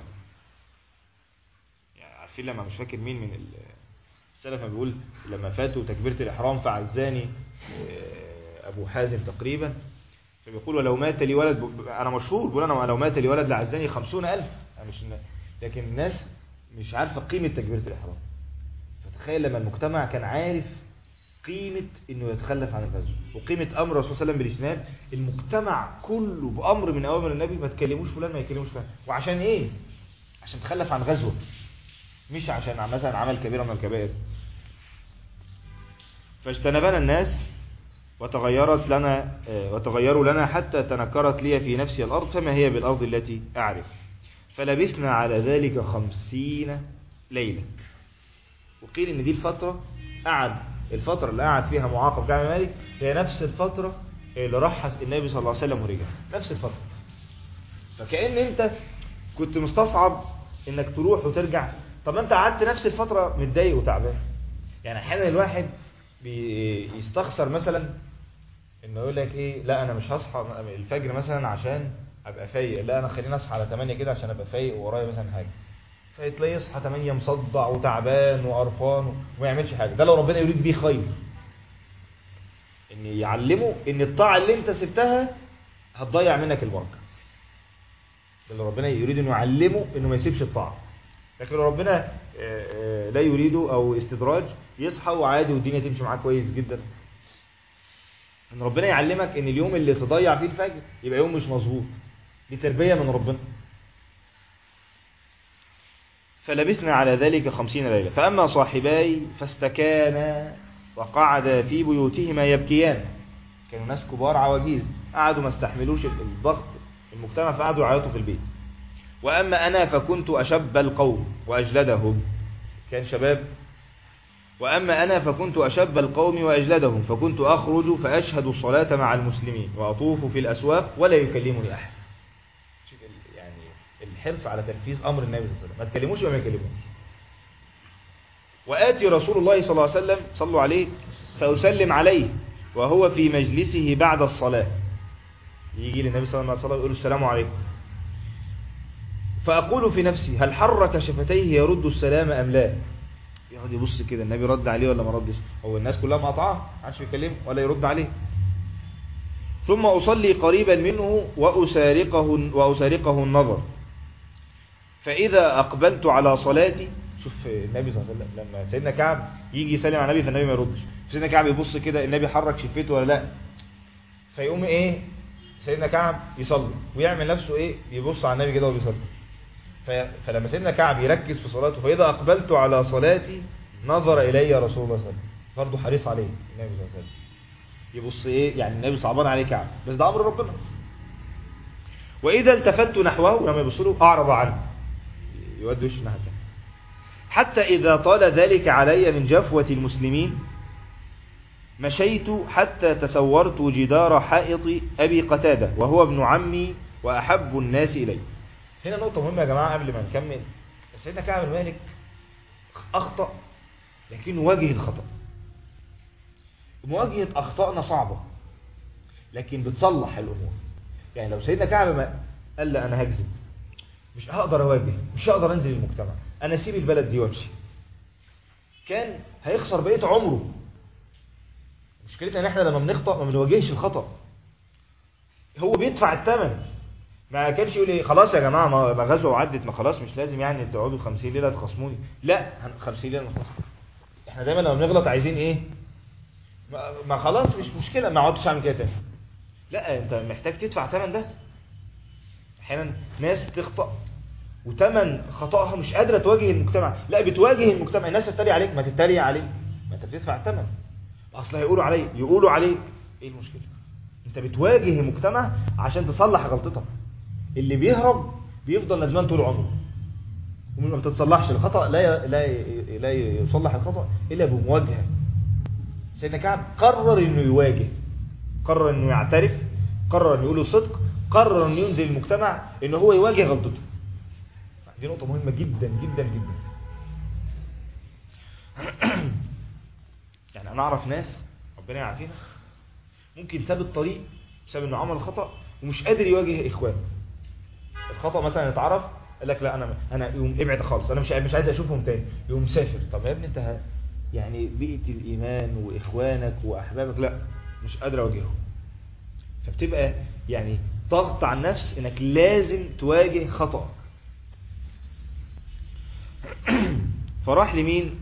يعني عارفين لما مش فاكر مين من السلف ما بيقول لما فاتوا تكبيرة الإحرام فعزاني أبو حازم تقريبا، فبيقول ولو مات لي ولد، أنا مشهور بقول أنا لو مات لي ولد لعزاني 50,000. لكن الناس مش عارفة قيمة تكبيرة الإحرام. فتخيل لما المجتمع كان عارف قيمة إنه يتخلف عن الغزو وقيمة أمر الرسول صلى الله عليه وسلم بالإسلام، المجتمع كله بأمر من أوامر النبي ما تكلموش فلان ما يكلموش فلان. وعشان إيه؟ عشان تخلف عن غزوة، مش عشان مثلا عمل كبيرة من الكبائر. فاجتنبنا الناس وتغيروا لنا حتى تنكرت لي في نفسي الأرض، فما هي بالأرض التي أعرف. فلبثنا على ذلك 50 ليلة. وقيل إن دي الفترة اللي قعد فيها معاقب كعب مالك هي نفس الفترة اللي رحس النبي صلى الله عليه وسلم ورجع، نفس الفترة. فكأن أنت كنت مستصعب إنك تروح وترجع، طب أنت قعدت نفس الفترة متضايق وتعبان. يعني أحيانا الواحد بيستخسر مثلا إنه يقول لك إيه، لا أنا مش هصحى الفجر مثلا عشان أبقى فايق، لا أنا خليني أصحى على 8 كده عشان أبقى فايق وورايا مثلا حاجة. فتلاقيه يصحى 8 مصدع وتعبان وقرفان وما يعملش حاجة. ده لو ربنا يريد بيه خير، إن يعلمه إن الطاعة اللي أنت سبتها هتضيع منك البركة. ده لو ربنا يريد إنه يعلمه إنه ما يسيبش الطاعة. لكن لو ربنا لا يريده أو استدراج، يصحى وعادي والدنيا تمشي معاه كويس جدا. إن ربنا يعلمك إن اليوم اللي تضيع فيه الفجر يبقى يوم مش مظبوط، دي تربية من ربنا. فلبثنا على ذلك 50 ليلة. فأما صاحباي فاستكانا وقعدا في بيوتهما يبكيان. كانوا ناس كبار عواجيز، قعدوا ما استحملوش الضغط المجتمع فقعدوا يعيطوا في البيت. وأما أنا فكنت أشب القوم وأجلدهم، كان شباب. وأما أنا فكنت أشب القوم وأجلدهم، فكنت أخرج فأشهد الصلاة مع المسلمين وأطوف في الأسواق ولا يكلمني أحد. يعني الحرص على تنفيذ أمر النبي صلى الله عليه وسلم، ما تكلموش وما يكلموش. وآتي رسول الله صلى الله عليه وسلم صلوا عليه فأسلم عليه وهو في مجلسه بعد الصلاة. يجي للنبي صلى الله عليه وسلم يقول السلام عليكم، فأقول في نفسي هل حرك شفتيه يرد السلام أم لا؟ يقعد يبص كده النبي رد عليه ولا ما ردش. هو الناس كلها مقاطعه، ما حدش بيكلمه ولا يرد عليه. ثم أصلي قريبا منه وأسارقه النظر، فإذا أقبلت على صلاتي. شوف النبي صلى الله عليه وسلم لما سيدنا كعب يجي يسلم على النبي فالنبي ما يردش، سيدنا كعب يبص كده النبي حرك شفته ولا لا، فيقوم ايه سيدنا كعب يصلي ويعمل نفسه ايه يبص على النبي كده وبيصلي. فلما سيدنا كعب يركز في صلاته، فإذا أقبلت على صلاتي نظر إلي رسول الله صلى الله عليه وسلم. برضه حريص عليه النبي صلى الله عليه وسلم، يبص ايه يعني النبي صعبان عليه كعب، بس ده أمر ربنا. وإذا التفت نحوه لما يبص له أعرض عنه، يودي وشه ناحية. حتى إذا طال ذلك علي من جفوة المسلمين مشيت حتى تسورت جدار حائط أبي قتادة وهو ابن عمي وأحب الناس إلي. هنا نقطة مهمة يا جماعة قبل ما نكمل. سيدنا كعب بن مالك أخطأ، لكن واجه الخطأ. مواجهة أخطائنا صعبة لكن بتصلح الأمور. يعني لو سيدنا كعب ما قال لا أنا هكذب، مش هقدر أواجه، مش هقدر أنزل المجتمع، أنا أسيب البلد دي وامشي، كان هيخسر بقية عمره. مشكلتنا ان احنا لما بنخطأ ما بنواجهش الخطأ، هو بيدفع الثمن. ما كانش يقول ايه خلاص يا جماعه ما غزوه وعدت، ما خلاص مش لازم يعني تقعدوا 50 ليله تخصموني. لا 50 ليله نخصم. احنا دايما لما بنغلط عايزين ايه؟ ما خلاص مش مشكله ما اقعدش اعمل كده تاني. لا انت محتاج تدفع ثمن ده. احيانا ناس بتخطأ وثمن خطأها مش قادره تواجه المجتمع، لا بتواجه المجتمع. الناس تتريق عليك، ما تتريق عليك، ما انت بتدفع الثمن. اصل يقولوا عليك ايه المشكله؟ انت بتواجه المجتمع عشان تصلح غلطتك. اللي بيهرب بيفضل ندمان طول عمره، وما بتتصلحش الخطأ. لا يصلح الخطأ الا بمواجهه. سيدنا كعب قرر انه يواجه، قرر انه يعترف، قرر انه يقول صدق، قرر انه ينزل المجتمع ان هو يواجه غلطته. دي نقطة مهمة جدا جدا جدا. يعني انا اعرف ناس ربنا يعافينا ممكن ساب الطريق بسبب انه عمل خطأ ومش قادر يواجه اخوانه. الخطأ مثلا اتعرف قال لك لا انا يقوم ابعد خالص، انا مش عايز اشوفهم تاني، يقوم مسافر. طب يا ابني انت يعني بيئة الايمان واخوانك واحبابك لا مش قادر اواجههم. فبتبقى يعني ضغط على النفس انك لازم تواجه خطأك. فراح لمين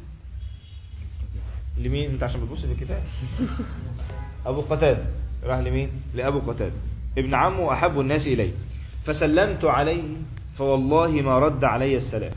انت عشان بتبص في الكتاب؟ ابو قتادة. راح لمين؟ لابو قتادة ابن عمه احب الناس اليه، فسلمت عليه فوالله ما رد علي السلام.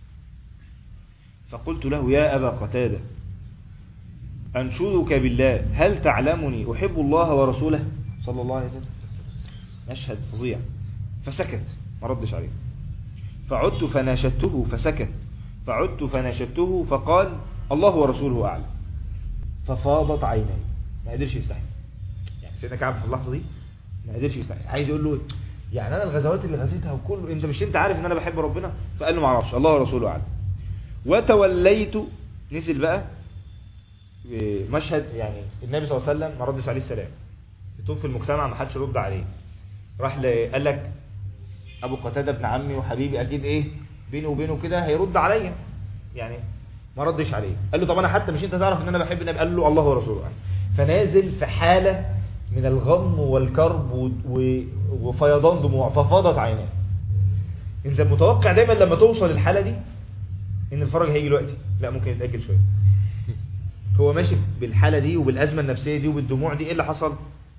فقلت له يا ابا قتادة انشدك بالله هل تعلمني احب الله ورسوله صلى الله عليه وسلم؟ مشهد فظيع. فسكت ما ردش عليه. فعدت فناشدته فسكت، فعدت فناشدته فقال الله ورسوله أعلم. ففاضت عيني، ما قدرش يستحمل. يعني سيدنا كعب في اللحظة دي ما قدرش يستحمل، عايز يقول له يعني أنا الغزوات اللي غزيتها وكله انت عارف ان انا بحب ربنا؟ فقال له ما اعرفش، الله ورسوله أعلم. وتوليت. نزل بقى مشهد يعني النبي صلى الله عليه وسلم ما ردش عليه السلام، يطوف في المجتمع ما حدش يرد عليه. راح قال لك ابو قتادة ابن عمي وحبيبي اكيد ايه بيني وبينه كده هيرد عليا، يعني ما ردش عليه. قال له طب انا حتى مش انت تعرف ان انا بحب النبي؟ قال له الله ورسوله أعلم. فنازل في حالة من الغم والكرب وفيضان دموع، ففاضت عيناه. انت متوقع دايما لما توصل للحالة دي ان الفرج هيجي دلوقتي؟ لا ممكن يتأجل شوية. هو ماشي بالحالة دي وبالأزمة النفسية دي وبالدموع دي، ايه اللي حصل؟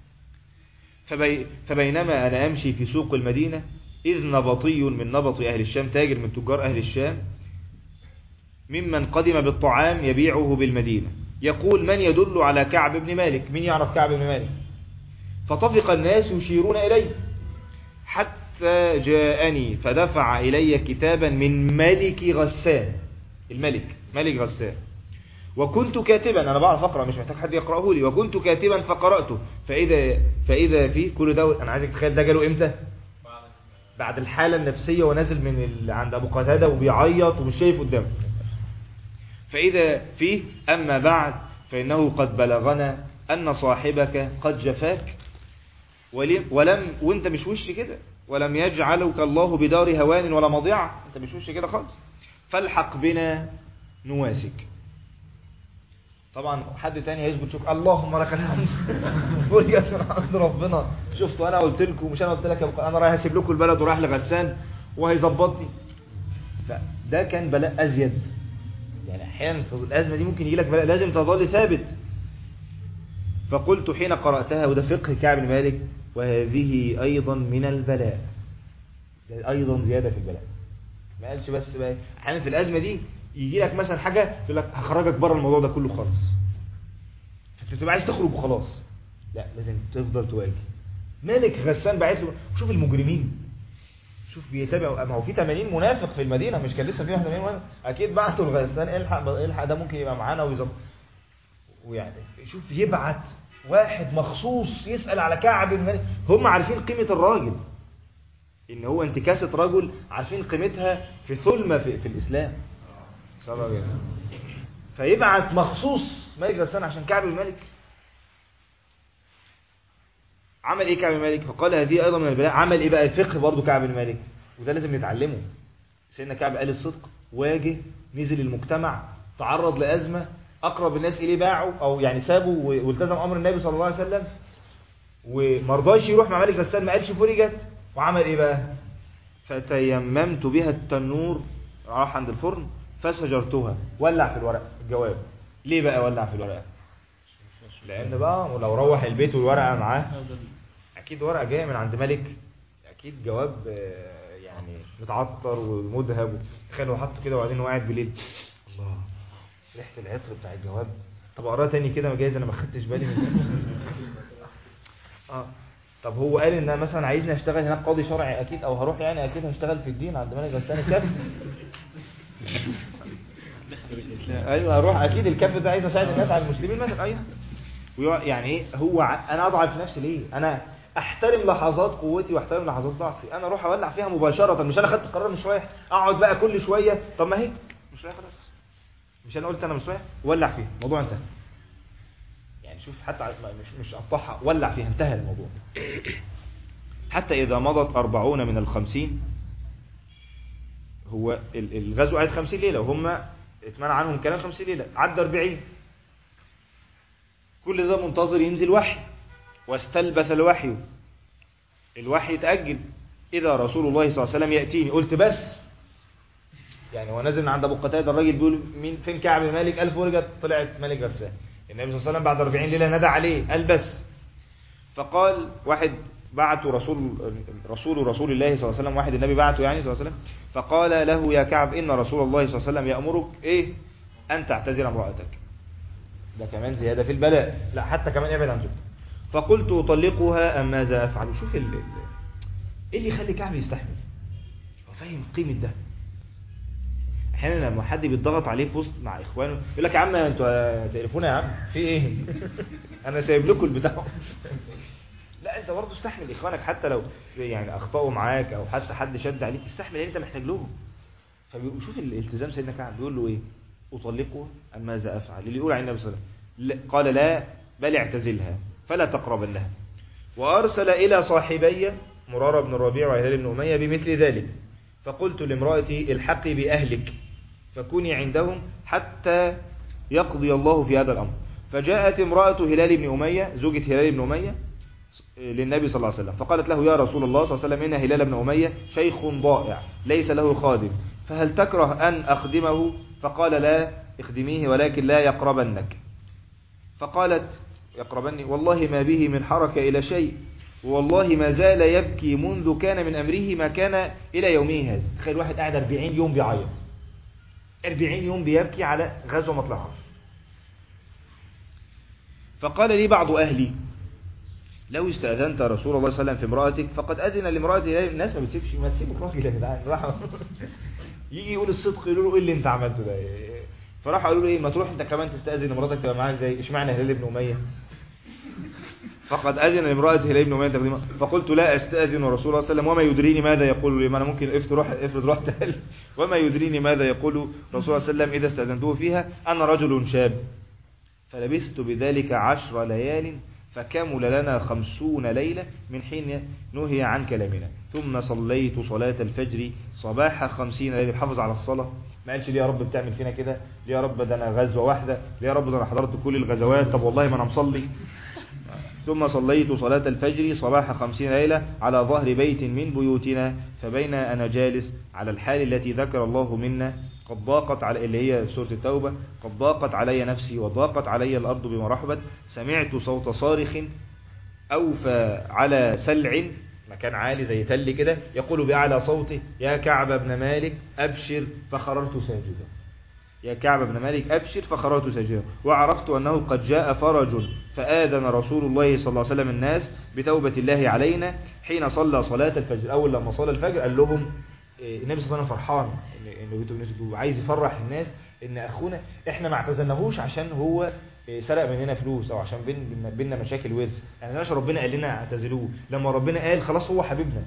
فبينما أنا أمشي في سوق المدينة إذ نبطي من نبط أهل الشام، تاجر من تجار أهل الشام، ممن قدم بالطعام يبيعه بالمدينة، يقول من يدل على كعب بن مالك؟ من يعرف كعب بن مالك؟ فطفق الناس يشيرون إليه حتى جاءني فدفع إلي كتابا من ملك غسان. الملك ملك غسان. وكنت كاتبا، أنا بعرف أقرأ مش محتاج حد يقرأه لي، وكنت كاتبا فقرأته فإذا في كل ده. أنا عايزك تخيل ده جاله إمتى؟ بعد الحالة النفسية ونازل من عند أبو قتادة وبيعيط ومش شايف قدامه. فإذا فيه أما بعد فإنه قد بلغنا أن صاحبك قد جفاك وانت مش وش كده، ولم يجعلك الله بدار هوان ولا مضيعة، انت مش وش كده خالص، فالحق بنا نواسك. طبعا حد تاني هيثبت شوف اللهم لك الحمد فرجت من عند ربنا، شفتوا انا قلت لكم مش انا قلت لك انا رايح اسيب لكم البلد ورايح لغسان وهيظبطني. فده كان بلاء ازيد. يعني احيانا في الازمه دي ممكن يجي لك بلاء لازم تظل ثابت. فقلت حين قراتها، وده فقه كعب بن مالك، وهذه ايضا من البلاء، ايضا زياده في البلاء. ما قالش بس بقى احيانا في الازمه دي يجي لك مثلا حاجه يقول لك هخرجك بره الموضوع ده كله خالص، انت بتبقى عايز تخرج وخلاص. لا لازم تفضل تواجه. مالك غسان بعت له، شوف المجرمين، شوف بيتابع، ما هو في 80 منافق في المدينه، مش كان لسه في 81 منافق؟ اكيد بعتوا الغسان الحق ده ممكن يبقى معانا ويظبط. ويعني شوف يبعت واحد مخصوص يسال على كعب بن مالك. هم عارفين قيمه الراجل، ان هو انتكاسه رجل، عارفين قيمتها في ثلمه في الاسلام. فيبعت مخصوص مالك غسان عشان كعب بن مالك. عمل ايه كعب بن مالك؟ فقال هذه ايضا من البلاء. عمل ايه بقى؟ الفقه برضو كعب بن مالك، وده لازم نتعلمه. سيدنا كعب قال الصدق، واجه، نزل المجتمع، تعرض لأزمة، اقرب الناس اليه باعوا او يعني سابوا والتزم امر النبي صلى الله عليه وسلم، ومرضاش يروح مع ملك غسان، ما قالش فرجت، وعمل ايه بقى؟ فتيممت بها التنور، راح عند الفرن فسجرتها، ولع في الورق الجواب. ليه بقى ولع في الورقه؟ لان بقى ولو روح البيت والورقه معاه، اكيد ورقه جايه من عند ملك، اكيد جواب يعني متعطر ومذهب، تخيل حطه كده وبعدين قاعد بالليل، الله ريحه العطر بتاع الجواب، طب اقراه تاني كده، جايز انا ما خدتش بالي من طب هو قال ان مثلا عايزني اشتغل هناك قاضي شرعي، اكيد او هروح يعني اكيد هشتغل في الدين عند ملك غسان الكف. ايوه هروح اكيد الكف ده عايز اساعد الناس على المسلمين مثلا. ايوه يعني ايه هو انا اضعف نفسي ليه؟ انا احترم لحظات قوتي واحترم لحظات ضعفي، انا اروح اولع فيها مباشره. مش انا خدت قرار من شويه اقعد بقى كل شويه، طب ما هي مش رايح خلاص، مش انا قلت انا مش رايح ولع فيها، الموضوع انتهى. يعني شوف حتى مش قطعها، ولع فيها، انتهى الموضوع. حتى اذا مضت 40 من 50، هو الغزو قعد 50 ليله وهم اتمنع عنهم كلام 50 ليله، عدى 40، كل ده منتظر ينزل وحي، واستلبث الوحي اتأجل. إذا رسول الله صلى الله عليه وسلم يأتيني، قلت بس يعني هو نازل من عند أبو قتادة، الراجل بيقول مين فين كعب مالك؟ ألف ورجت، طلعت ملك غسان. النبي صلى الله عليه وسلم بعد 40 ليلة نادى عليه، قال بس. فقال واحد بعته رسول الله صلى الله عليه وسلم، واحد النبي بعته يعني صلى الله عليه وسلم، فقال له يا كعب إن رسول الله صلى الله عليه وسلم يأمرك إيه؟ أن تعتزل امرأتك. ده كمان زيادة في البلاء، لا حتى كمان ابعد عن زوجتك. فقلت أطلقها أم ماذا أفعل؟ شوف ايه اللي يخلي كعب يستحمل، هو فاهم قيمة ده. احيانا لما حد بيتضغط عليه في وسط مع اخوانه يقول لك يا عم انتوا تقرفونا يا عم في ايه؟ انا سايب لكم البتاع. لا انت برضه استحمل اخوانك، حتى لو يعني اخطاوا معاك او حتى حد شد عليك، استحمل، انت محتاج لهم. فشوف الالتزام سيدنا كعب بيقول له ايه؟ أطلقها أم ماذا أفعل؟ اللي يقول عن النبي صلى الله عليه وسلم قال لا بل اعتزلها فلا تقربنها. وأرسل إلى صاحبي مرارة بن الربيع وهلال بن أمية بمثل ذلك. فقلت لامرأتي الحقي بأهلك فكوني عندهم حتى يقضي الله في هذا الأمر. فجاءت امرأة هلال بن أمية زوجة هلال بن أمية للنبي صلى الله عليه وسلم، فقالت له يا رسول الله صلى الله عليه وسلم إن هلال بن أمية شيخ ضائع ليس له خادم، فهل تكره أن أخدمه؟ فقال لا اخدميه ولكن لا يقربنك. فقالت يقربني والله ما به من حركة إلى شيء، والله ما زال يبكي منذ كان من أمره ما كان إلى يومه هذا. تخيل واحد قاعد 40 يوم بيعيط، 40 يوم بيبكي على غزوة ما طلعهاش. فقال لي بعض أهلي لو استأذنت رسول الله صلى الله عليه وسلم في امرأتك فقد أذن لامرأته. الناس ما بتسيبش، ما تسيبوا الراجل يا جدعان. يجي يقول الصدق يقولوا له ايه اللي انت عملته ده؟ فراح قالوا له ايه ما تروح انت كمان تستأذن مراتك تبقى معاك زي اشمعنى هلال بن أمية؟ فقد أذن لامرأة هلال بن أمية تقديمها. فقلت لا أستأذن رسول الله صلى الله عليه وسلم وما يدريني ماذا يقول لي، ما انا ممكن افرض رحت وما يدريني ماذا يقول رسول الله صلى الله عليه وسلم إذا استأذنته فيها، أنا رجل شاب. فلبثت بذلك 10 ليال فكمل لنا 50 ليلة من حين نهي عن كلامنا. ثم صليت صلاة الفجر صباح 50 ليلة. بحافظ على الصلاة، ما قالش ليه يا رب بتعمل فينا كده؟ ليه يا رب ده انا غزوة واحدة؟ ليه يا رب ده انا حضرت كل الغزوات؟ طب والله ما انا مصلي. ثم صليت صلاة الفجر صباح 50 ليلة على ظهر بيت من بيوتنا، فبين أنا جالس على الحال التي ذكر الله منا قد ضاقت على اللي هي سورة التوبة، قد ضاقت علي نفسي وضاقت علي الأرض بما رحبت، سمعت صوت صارخ أوفى على سلع، مكان عالي زي تل كده، يقول بأعلى صوته يا كعب بن مالك أبشر، فخررت ساجدا. يا كعب بن مالك أبشر فخررت ساجدا. وعرفت أنه قد جاء فرج، فآذن رسول الله صلى الله عليه وسلم الناس بتوبة الله علينا حين صلى صلاة الفجر. أول لما صلى الفجر قال لهم النبي صلى الله عليه وسلم فرحان انه عايز يفرح الناس ان اخونا احنا ما اعتزلناهوش عشان هو سرق مننا فلوس او عشان بيننا مشاكل ورث، يعني عشان ربنا قال لنا اعتزلوه، لما ربنا قال خلاص هو حبيبنا.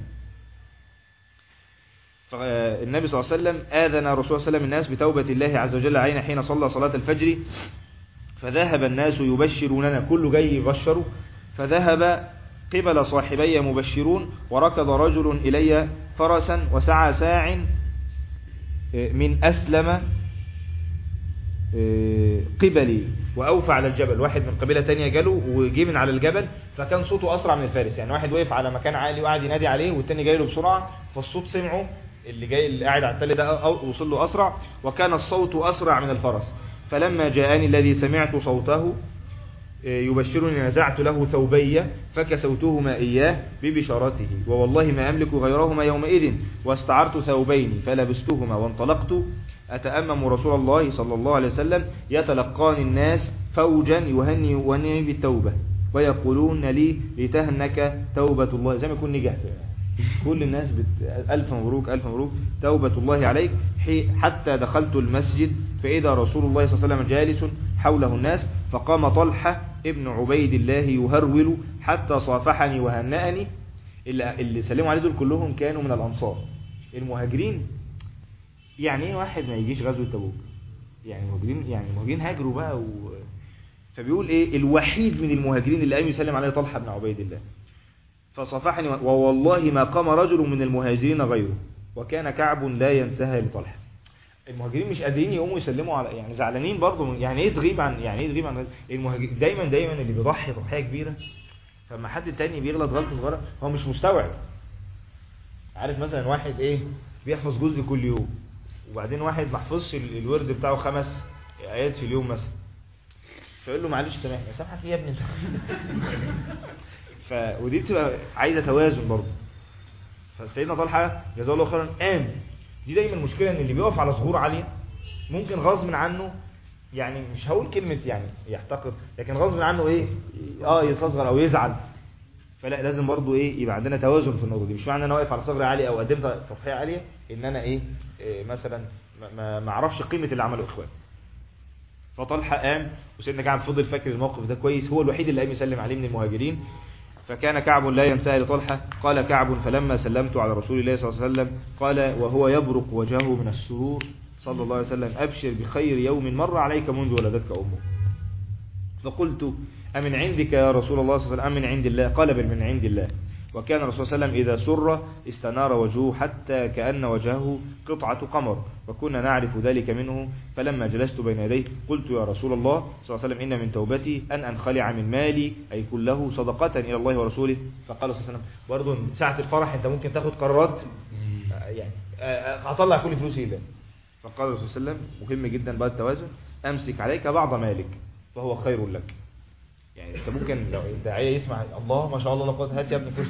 فالنبي صلى الله عليه وسلم آذن رسول الله صلى الله عليه وسلم الناس بتوبة الله عز وجل علينا حين صلى صلاة الفجر، فذهب الناس يبشروننا، كله جاي يبشروا. فذهب قبل صاحبي مبشرون، وركض رجل إلي فرسا وسعى ساع من أسلم قبلي وأوفى على الجبل. واحد من قبيلة تانية جاله وجي من على الجبل، فكان صوته أسرع من الفارس. يعني واحد وقف على مكان عالي وقعد ينادي عليه، والتاني جاي له بسرعة، فالصوت سمعه اللي قاعد على التل ده وصل له أسرع، وكان الصوت أسرع من الفرس. فلما جاءني الذي سمعت صوته يبشرني نزعت له ثوبي فكسوتهما إياه ببشارته، ووالله ما أملك غيرهما يومئذ، واستعرت ثوبين فلبستهما وانطلقت أتأمم رسول الله صلى الله عليه وسلم يتلقاني الناس فوجا يهنئوني بالتوبة ويقولون لي لتهنك توبة الله، زي ما يكون نجحت. كل الناس ألف مبروك ألف مبروك توبة الله عليك. حتى دخلت المسجد فإذا رسول الله صلى الله عليه وسلم جالس حوله الناس، فقام طلحة ابن عبيد الله يهرول حتى صافحني وهنأني. اللي سلموا عليه دول كلهم كانوا من الأنصار. المهاجرين يعني ايه واحد ما يجيش غزوة تبوك؟ يعني المهاجرين هاجروا بقى فبيقول ايه الوحيد من المهاجرين اللي قام يسلم عليه طلحة بن عبيد الله، فصافحني ووالله ما قام رجل من المهاجرين غيره، وكان كعب لا ينساها لطلحة. المهاجرين مش قادرين يقوموا يسلموا على، يعني زعلانين برضه. يعني ايه تغيب عن المهاجرين؟ دايما اللي بيضحي تضحية كبيرة، فلما حد تاني بيغلط غلطة صغيرة هو مش مستوعب. عارف مثلا واحد ايه بيحفظ جزء كل يوم، وبعدين واحد ما حفظش الورد بتاعه 5 آيات في اليوم مثلا، فيقول له معلش سامحني. سامحك ايه يا ابني انت؟ ودي بتبقى عايزه توازن برضه. فسيدنا طلحه جزاه الله خيرا قام. دي دايما المشكله ان اللي بيقف على صخور عاليه ممكن غصب عنه، يعني مش هقول كلمه يعني يحتقر، لكن غصب عنه ايه يستصغر او يزعل. فلا لازم برضه ايه يبقى عندنا توازن في النقطه دي. مش معنى ان انا واقف على صخر عالي او قدمت تضحيه عاليه ان انا ايه مثلا ما اعرفش قيمه اللي عمله اخوان. فطلحه قام، وسيدنا كعب فضل فاكر الموقف ده كويس، هو الوحيد اللي قام يسلم عليه من المهاجرين. فكان كعب لا ينساه لطلحة. قال كعب فلما سلمت على رسول الله صلى الله عليه وسلم قال وهو يبرق وجهه من السرور صلى الله عليه وسلم أبشر بخير يوم مر عليك منذ ولدتك أمك. فقلت أمن عندك يا رسول الله صلى الله عليه وسلم أم من عند الله؟ قال بل من عند الله. وكان الرسول صلى الله عليه وسلم إذا سر استنار وجهه حتى كأن وجهه قطعة قمر، وكنا نعرف ذلك منه. فلما جلست بين يديه قلت يا رسول الله صلى الله عليه وسلم إن من توبتي أن أنخلع من مالي أي كله صدقة إلى الله ورسوله. فقال صلى الله عليه وسلم برضو ساعة الفرح أنت ممكن تاخد قرارات، يعني هطلع كل فلوسي لله. فقال الرسول صلى الله عليه وسلم مهم جدا بقى التوازن، أمسك عليك بعض مالك فهو خير لك. يعني انت ممكن لو الداعيه يسمع الله ما شاء الله لا قوه، هات يا ابني فلوس.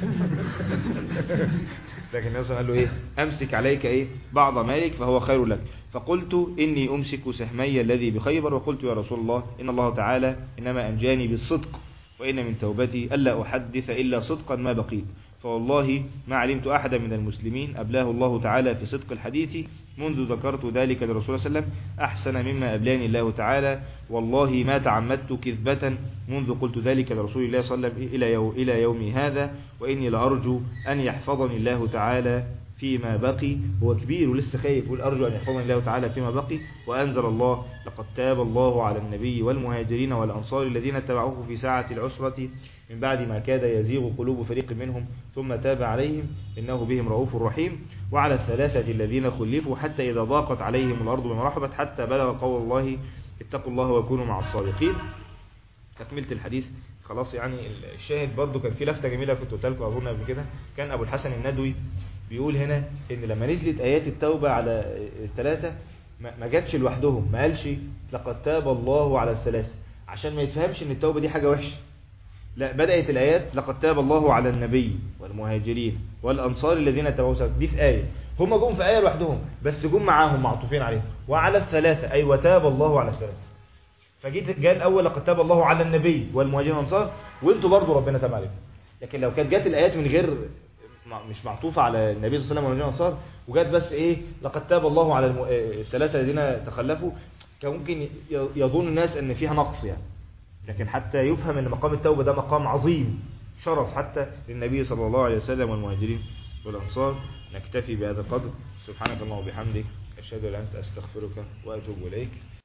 لكن النبي قال له ايه امسك عليك ايه بعض مالك فهو خير لك. فقلت اني امسك سهمي الذي بخيبر، وقلت يا رسول الله ان الله تعالى انما انجاني بالصدق، وان من توبتي الا احدث الا صدقا ما بقيت. فوالله ما علمت احدا من المسلمين ابلاه الله تعالى في صدق الحديث منذ ذكرت ذلك للرسول صلى الله عليه وسلم احسن مما ابلاني الله تعالى. والله ما تعمدت كذبة منذ قلت ذلك لرسول الله صلى الله عليه وسلم الى يومي هذا، واني لارجو ان يحفظني الله تعالى فيما بقي. هو كبير ولسه خايف، يقول أرجو أن يحفظني الله تعالى فيما بقي. وأنزل الله لقد تاب الله على النبي والمهاجرين والأنصار الذين اتبعوه في ساعة العسرة من بعد ما كاد يزيغ قلوب فريق منهم ثم تاب عليهم إنه بهم رؤوف رحيم. وعلى الثلاثة الذين خلفوا حتى إذا ضاقت عليهم الأرض بما رحبت حتى بلغ قول الله اتقوا الله وكونوا مع الصادقين. تكملة الحديث خلاص. يعني الشاهد برضو كان في لفتة جميلة كنت قلت لكم أظن قبل كده، كان أبو الحسن الندوي بيقول هنا ان لما نزلت ايات التوبة على الثلاثة ما جاتش لوحدهم، ما قالش لقد تاب الله على الثلاثة عشان ما يتفهمش ان التوبة دي حاجة وحشة. لا، بدأت الايات لقد تاب الله على النبي والمهاجرين والانصار الذين اتبعوه. دي في آية، هم جم في آية لوحدهم بس جم معاهم معطوفين عليهم. وعلى الثلاثة اي وتاب الله على الثلاثة. جاء الاول لقد تاب الله على النبي والمهاجرين والانصار وانتوا برضو ربنا تاب عليكم. لكن لو كانت جات الايات من غير مش معطوفة على النبي صلى الله عليه وسلم والمهاجرين والانصار وجات بس ايه لقد تاب الله على الثلاثة الذين تخلفوا، كان ممكن يظن الناس ان فيها نقص يعني. لكن حتى يفهم ان مقام التوبة ده مقام عظيم شرف حتى للنبي صلى الله عليه وسلم والمهاجرين والانصار. نكتفي بهذا القدر. سبحانك اللهم وبحمدك اشهد ان لا اله الا انت استغفرك واتوب اليك.